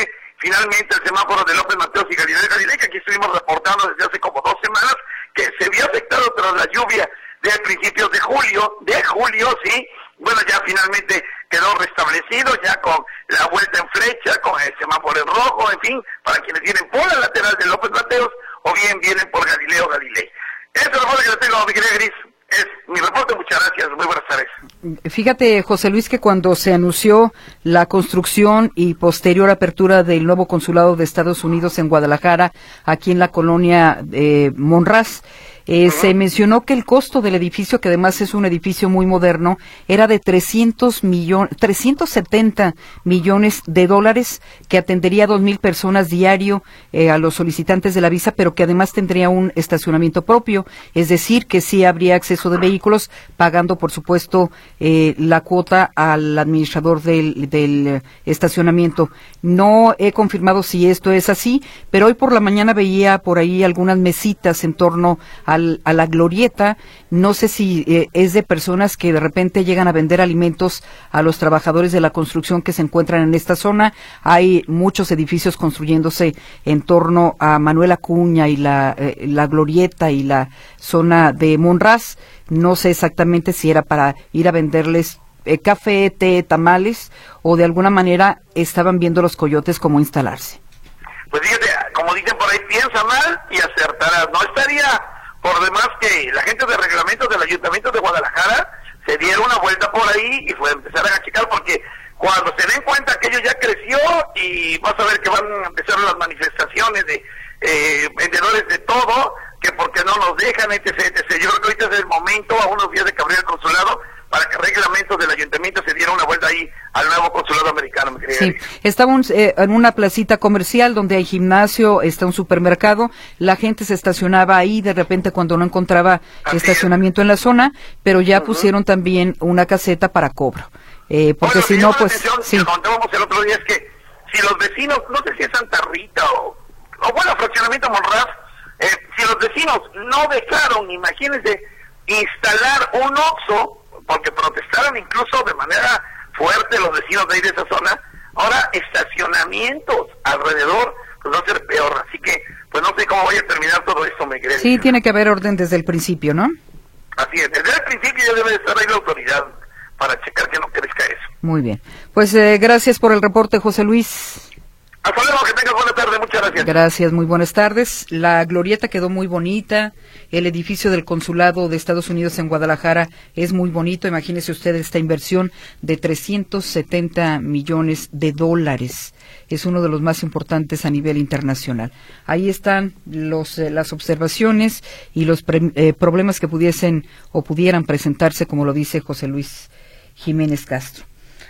finalmente el semáforo de López Mateos y Galileo Galilei, que aquí estuvimos reportando desde hace como dos semanas, que se vio afectado tras la lluvia de principios de julio, de julio, sí, bueno, ya finalmente quedó restablecido, ya con la vuelta en flecha, con el semáforo en rojo, en fin, para quienes vienen por la lateral de López Mateos, o bien vienen por Galileo Galilei. Este es el reporte que le tengo, mi querida Gris. Es mi reporte, muchas gracias, muy buenas tardes. Fíjate, José Luis, que cuando se anunció la construcción y posterior apertura del nuevo consulado de Estados Unidos en Guadalajara, aquí en la colonia eh, Monraz, Eh, uh-huh. se mencionó que el costo del edificio, que además es un edificio muy moderno, era de trescientos millones, trescientos setenta millones de dólares, que atendería a dos mil personas diario eh, a los solicitantes de la visa, pero que además tendría un estacionamiento propio, es decir, que sí habría acceso de vehículos, pagando, por supuesto, eh, la cuota al administrador del, del estacionamiento. No he confirmado si esto es así, pero hoy por la mañana veía por ahí algunas mesitas en torno a Al, a la glorieta. No sé si eh, es de personas que de repente llegan a vender alimentos a los trabajadores de la construcción que se encuentran en esta zona. Hay muchos edificios construyéndose en torno a Manuel Acuña y la, eh, la glorieta y la zona de Monraz. No sé exactamente si era para ir a venderles eh, café, té, tamales, o de alguna manera estaban viendo los coyotes cómo instalarse. Pues fíjate, como dicen por ahí, piensa mal y acertarás. No estaría por demás que la gente de reglamentos del Ayuntamiento de Guadalajara se diera una vuelta por ahí y fue empezar a checar, porque cuando se den cuenta que aquello ya creció y vas a ver que van a empezar las manifestaciones de eh, vendedores de todo, que porque no nos dejan, etcétera, etcétera. Yo creo que ahorita es el momento, a unos días de que abrir el consulado, para que reglamentos del ayuntamiento se diera una vuelta ahí al nuevo consulado americano. Mi querida. Sí, estamos eh, en una placita comercial donde hay gimnasio, está un supermercado, la gente se estacionaba ahí de repente cuando no encontraba Así estacionamiento es. en la zona, pero ya uh-huh. pusieron también una caseta para cobro, eh, porque bueno, si no, pues... Atención, sí. Lo contábamos el otro día, es que si los vecinos, no sé si es Santa Rita o, o bueno, fraccionamiento Monraz, eh, si los vecinos no dejaron, imagínense, instalar un Oxxo, porque protestaron incluso de manera fuerte los vecinos de ahí de esa zona, ahora estacionamientos alrededor, pues va a ser peor, así que pues no sé cómo vaya a terminar todo esto, me creen. Sí, tiene que haber orden desde el principio, ¿no? Así es, desde el principio ya debe estar ahí la autoridad para checar que no crezca eso. Muy bien, pues eh, gracias por el reporte, José Luis. Hasta luego, que tengas buena tarde, muchas gracias. Gracias, muy buenas tardes. La glorieta quedó muy bonita, el edificio del Consulado de Estados Unidos en Guadalajara es muy bonito, imagínese usted esta inversión de trescientos setenta millones de dólares, es uno de los más importantes a nivel internacional. Ahí están los eh, las observaciones y los pre, eh, problemas que pudiesen o pudieran presentarse, como lo dice José Luis Jiménez Castro.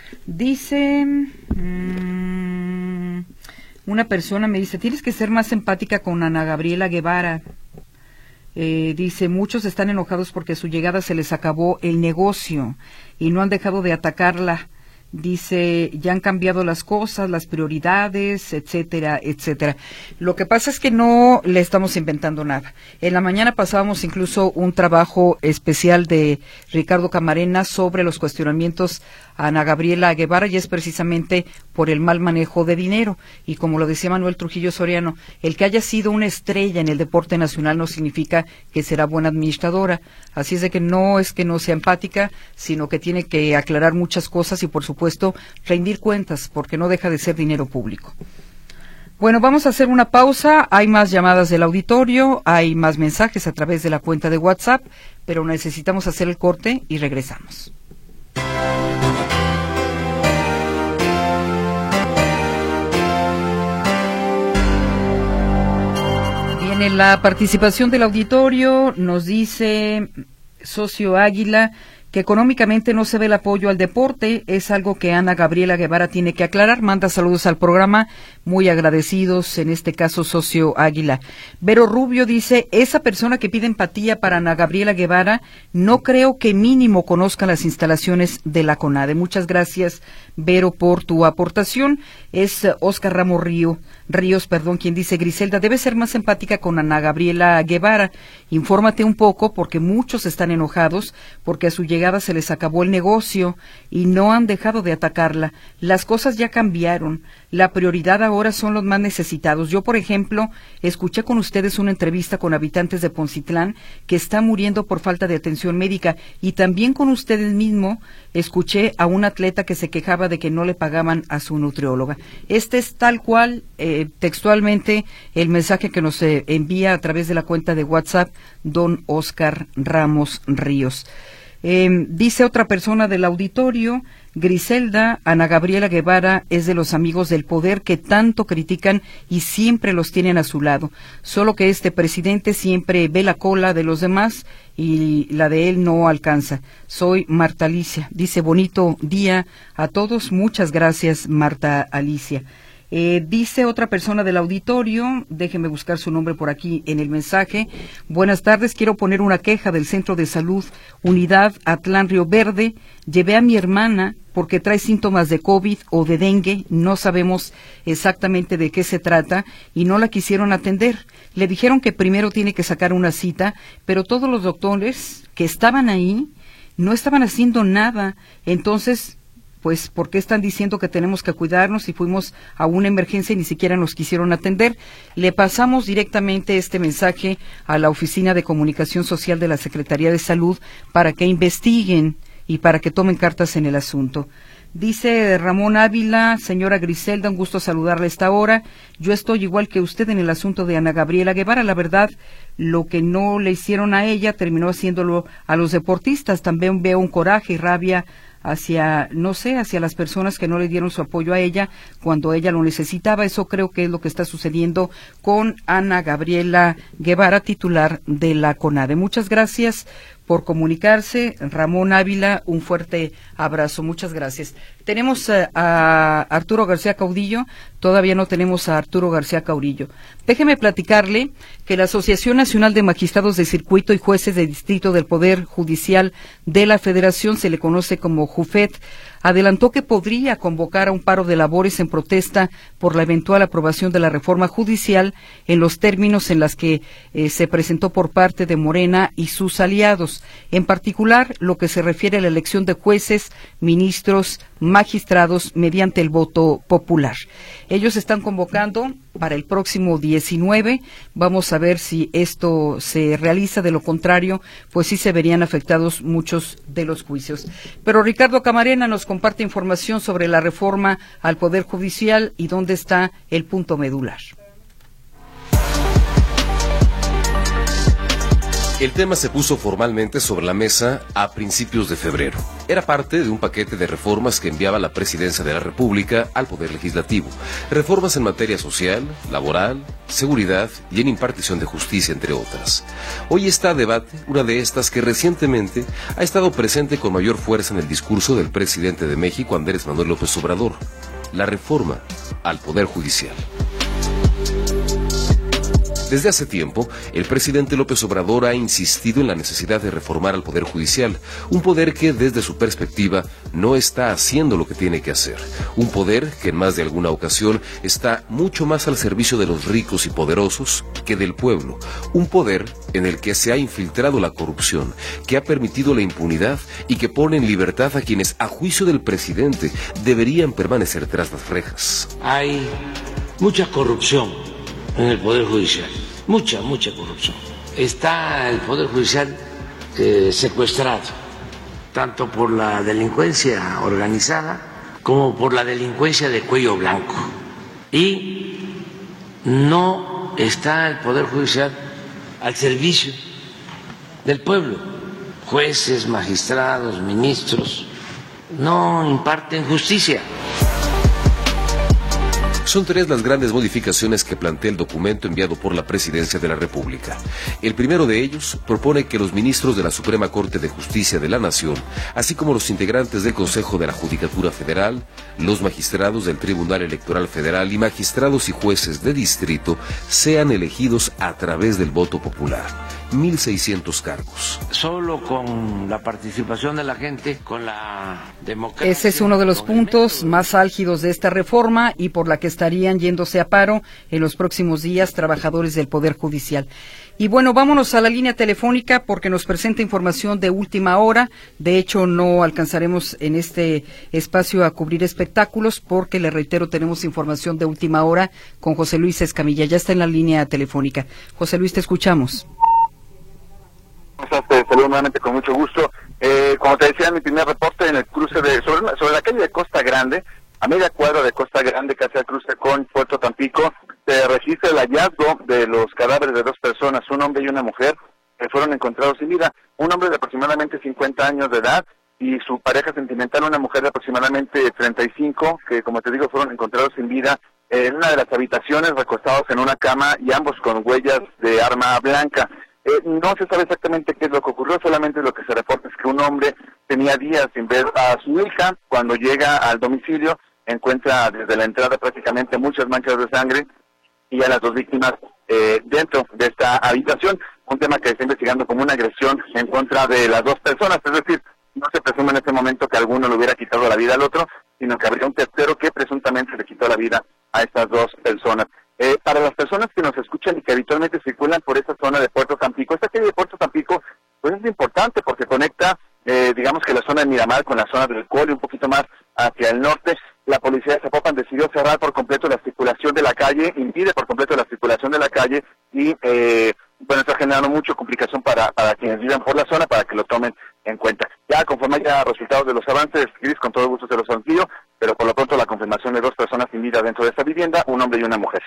Dice... Mmm, una persona me dice, tienes que ser más empática con Ana Gabriela Guevara. Eh, dice, muchos están enojados porque a su llegada se les acabó el negocio y no han dejado de atacarla. Dice, ya han cambiado las cosas, las prioridades, etcétera, etcétera. Lo que pasa es que no le estamos inventando nada. En la mañana pasábamos incluso un trabajo especial de Ricardo Camarena sobre los cuestionamientos a Ana Gabriela Guevara, y es precisamente por el mal manejo de dinero. Y como lo decía Manuel Trujillo Soriano, el que haya sido una estrella en el deporte nacional no significa que será buena administradora. Así es de que no es que no sea empática, sino que tiene que aclarar muchas cosas y, por supuesto, rendir cuentas, porque no deja de ser dinero público. Bueno, vamos a hacer una pausa. Hay más llamadas del auditorio, hay más mensajes a través de la cuenta de WhatsApp, pero necesitamos hacer el corte y regresamos. Viene la participación del auditorio, nos dice Socio Águila que económicamente no se ve el apoyo al deporte, es algo que Ana Gabriela Guevara tiene que aclarar. Manda saludos al programa, muy agradecidos, en este caso Socio Águila. Vero Rubio dice, esa persona que pide empatía para Ana Gabriela Guevara, no creo que mínimo conozca las instalaciones de la CONADE. Muchas gracias, Vero, por tu aportación. Es Oscar Ramos Río, Ríos, perdón, quien dice, Griselda, debe ser más empática con Ana Gabriela Guevara. Infórmate un poco, porque muchos están enojados, porque a su llegada empleadas se les acabó el negocio y no han dejado de atacarla. Las cosas ya cambiaron. La prioridad ahora son los más necesitados. Yo, por ejemplo, escuché con ustedes una entrevista con habitantes de Poncitlán que están muriendo por falta de atención médica, y también con ustedes mismos escuché a un atleta que se quejaba de que no le pagaban a su nutrióloga. Este es tal cual, eh, textualmente, el mensaje que nos eh, envía a través de la cuenta de WhatsApp don Oscar Ramos Ríos. Eh, dice otra persona del auditorio: Griselda, Ana Gabriela Guevara es de los amigos del poder que tanto critican y siempre los tienen a su lado, solo que este presidente siempre ve la cola de los demás y la de él no alcanza. Soy Marta Alicia. Dice: bonito día a todos. Muchas gracias, Marta Alicia. Eh, dice otra persona del auditorio, déjeme buscar su nombre por aquí en el mensaje. Buenas tardes, quiero poner una queja del Centro de Salud Unidad Atlán Río Verde. Llevé a mi hermana porque trae síntomas de COVID o de dengue, no sabemos exactamente de qué se trata, y no la quisieron atender. Le dijeron que primero tiene que sacar una cita, pero todos los doctores que estaban ahí no estaban haciendo nada. Entonces, pues, ¿por qué están diciendo que tenemos que cuidarnos? Y fuimos a una emergencia y ni siquiera nos quisieron atender. Le pasamos directamente este mensaje a la Oficina de Comunicación Social de la Secretaría de Salud para que investiguen y para que tomen cartas en el asunto. Dice Ramón Ávila: señora Griselda, un gusto saludarla a esta hora. Yo estoy igual que usted en el asunto de Ana Gabriela Guevara. La verdad, lo que no le hicieron a ella terminó haciéndolo a los deportistas. También veo un coraje y rabia hacia, no sé, hacia las personas que no le dieron su apoyo a ella cuando ella lo necesitaba. Eso creo que es lo que está sucediendo con Ana Gabriela Guevara, titular de la CONADE. Muchas gracias por comunicarse, Ramón Ávila, un fuerte abrazo, muchas gracias. Tenemos a, a Arturo García Caudillo, todavía no tenemos a Arturo García Caudillo. Déjeme platicarle que la Asociación Nacional de Magistrados de Circuito y Jueces de Distrito del Poder Judicial de la Federación, se le conoce como JUFET, adelantó que podría convocar a un paro de labores en protesta por la eventual aprobación de la reforma judicial en los términos en los que eh, se presentó por parte de Morena y sus aliados, en particular lo que se refiere a la elección de jueces, ministros, magistrados mediante el voto popular. Ellos están convocando para el próximo diecinueve. Vamos a ver si esto se realiza. De lo contrario, pues sí se verían afectados muchos de los juicios. Pero Ricardo Camarena nos comparte información sobre la reforma al Poder Judicial y dónde está el punto medular. El tema se puso formalmente sobre la mesa a principios de febrero. Era parte de un paquete de reformas que enviaba la Presidencia de la República al Poder Legislativo. Reformas en materia social, laboral, seguridad y en impartición de justicia, entre otras. Hoy está a debate una de estas que recientemente ha estado presente con mayor fuerza en el discurso del presidente de México, Andrés Manuel López Obrador: la reforma al Poder Judicial. Desde hace tiempo, el presidente López Obrador ha insistido en la necesidad de reformar al Poder Judicial, un poder que, desde su perspectiva, no está haciendo lo que tiene que hacer, un poder que en más de alguna ocasión está mucho más al servicio de los ricos y poderosos que del pueblo, un poder en el que se ha infiltrado la corrupción, que ha permitido la impunidad y que pone en libertad a quienes, a juicio del presidente, deberían permanecer tras las rejas. Hay mucha corrupción en el Poder Judicial, mucha, mucha corrupción. Está el Poder Judicial eh, secuestrado, tanto por la delincuencia organizada como por la delincuencia de cuello blanco. Y no está el Poder Judicial al servicio del pueblo. Jueces, magistrados, ministros no imparten justicia. Son tres las grandes modificaciones que plantea el documento enviado por la Presidencia de la República. El primero de ellos propone que los ministros de la Suprema Corte de Justicia de la Nación, así como los integrantes del Consejo de la Judicatura Federal, los magistrados del Tribunal Electoral Federal y magistrados y jueces de distrito, sean elegidos a través del voto popular. mil seiscientos cargos. Solo con la participación de la gente, con la democracia. Ese es uno de los puntos más álgidos de esta reforma y por la que estarían yéndose a paro en los próximos días trabajadores del Poder Judicial. Y bueno, vámonos a la línea telefónica porque nos presenta información de última hora. De hecho, no alcanzaremos en este espacio a cubrir espectáculos porque, le reitero, tenemos información de última hora con José Luis Escamilla. Ya está en la línea telefónica. José Luis, te escuchamos. Te saludo nuevamente con mucho gusto. Eh, como te decía en mi primer reporte, en el cruce de sobre, sobre la calle de Costa Grande, a media cuadra de Costa Grande, casi al cruce con Puerto Tampico, se registra el hallazgo de los cadáveres de dos personas, un hombre y una mujer, que fueron encontrados sin vida. Un hombre de aproximadamente cincuenta años de edad y su pareja sentimental, una mujer de aproximadamente treinta y cinco, que como te digo fueron encontrados sin vida en una de las habitaciones, recostados en una cama y ambos con huellas de arma blanca. Eh, no se sabe exactamente qué es lo que ocurrió, solamente lo que se reporta es que un hombre tenía días sin ver a su hija. Cuando llega al domicilio encuentra desde la entrada prácticamente muchas manchas de sangre y a las dos víctimas eh, dentro de esta habitación, un tema que se está investigando como una agresión en contra de las dos personas, es decir, no se presume en este momento que alguno le hubiera quitado la vida al otro, sino que habría un tercero que presuntamente le quitó la vida a estas dos personas. Eh, para las personas que nos escuchan y que habitualmente circulan por esta zona de Puerto Tampico, esta calle de Puerto Tampico pues es importante porque conecta, eh, digamos que la zona de Miramar con la zona del Col y un poquito más hacia el norte. La policía de Zapopan decidió cerrar por completo la circulación de la calle, impide por completo la circulación de la calle y eh, bueno, está generando mucha complicación para, para quienes viven por la zona, para que lo tomen en cuenta. Ya conforme haya resultados de los avances, Cris, con todo gusto se los amplío, pero por lo pronto la confirmación de dos personas sin vida dentro de esta vivienda, un hombre y una mujer.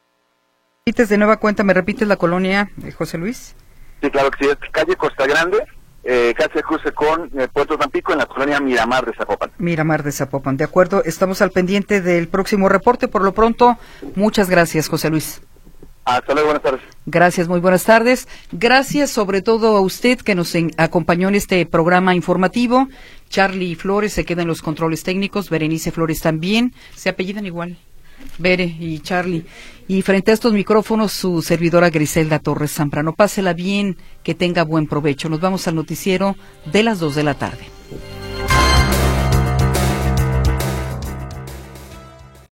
¿Repites de nueva cuenta, me repites la colonia, eh, José Luis? Sí, claro que sí, es calle Costa Grande, eh, casi cruce con eh, Puerto Tampico, en la colonia Miramar de Zapopan. Miramar de Zapopan, de acuerdo, estamos al pendiente del próximo reporte. Por lo pronto, muchas gracias, José Luis. Hasta luego, buenas tardes. Gracias, muy buenas tardes. Gracias sobre todo a usted que nos en, acompañó en este programa informativo. Charlie Flores se queda en los controles técnicos, Berenice Flores también, se apellidan igual, Bere y Charlie. Y frente a estos micrófonos, su servidora Griselda Torres Zambrano. Pásela bien, que tenga buen provecho. Nos vamos al noticiero de las dos de la tarde.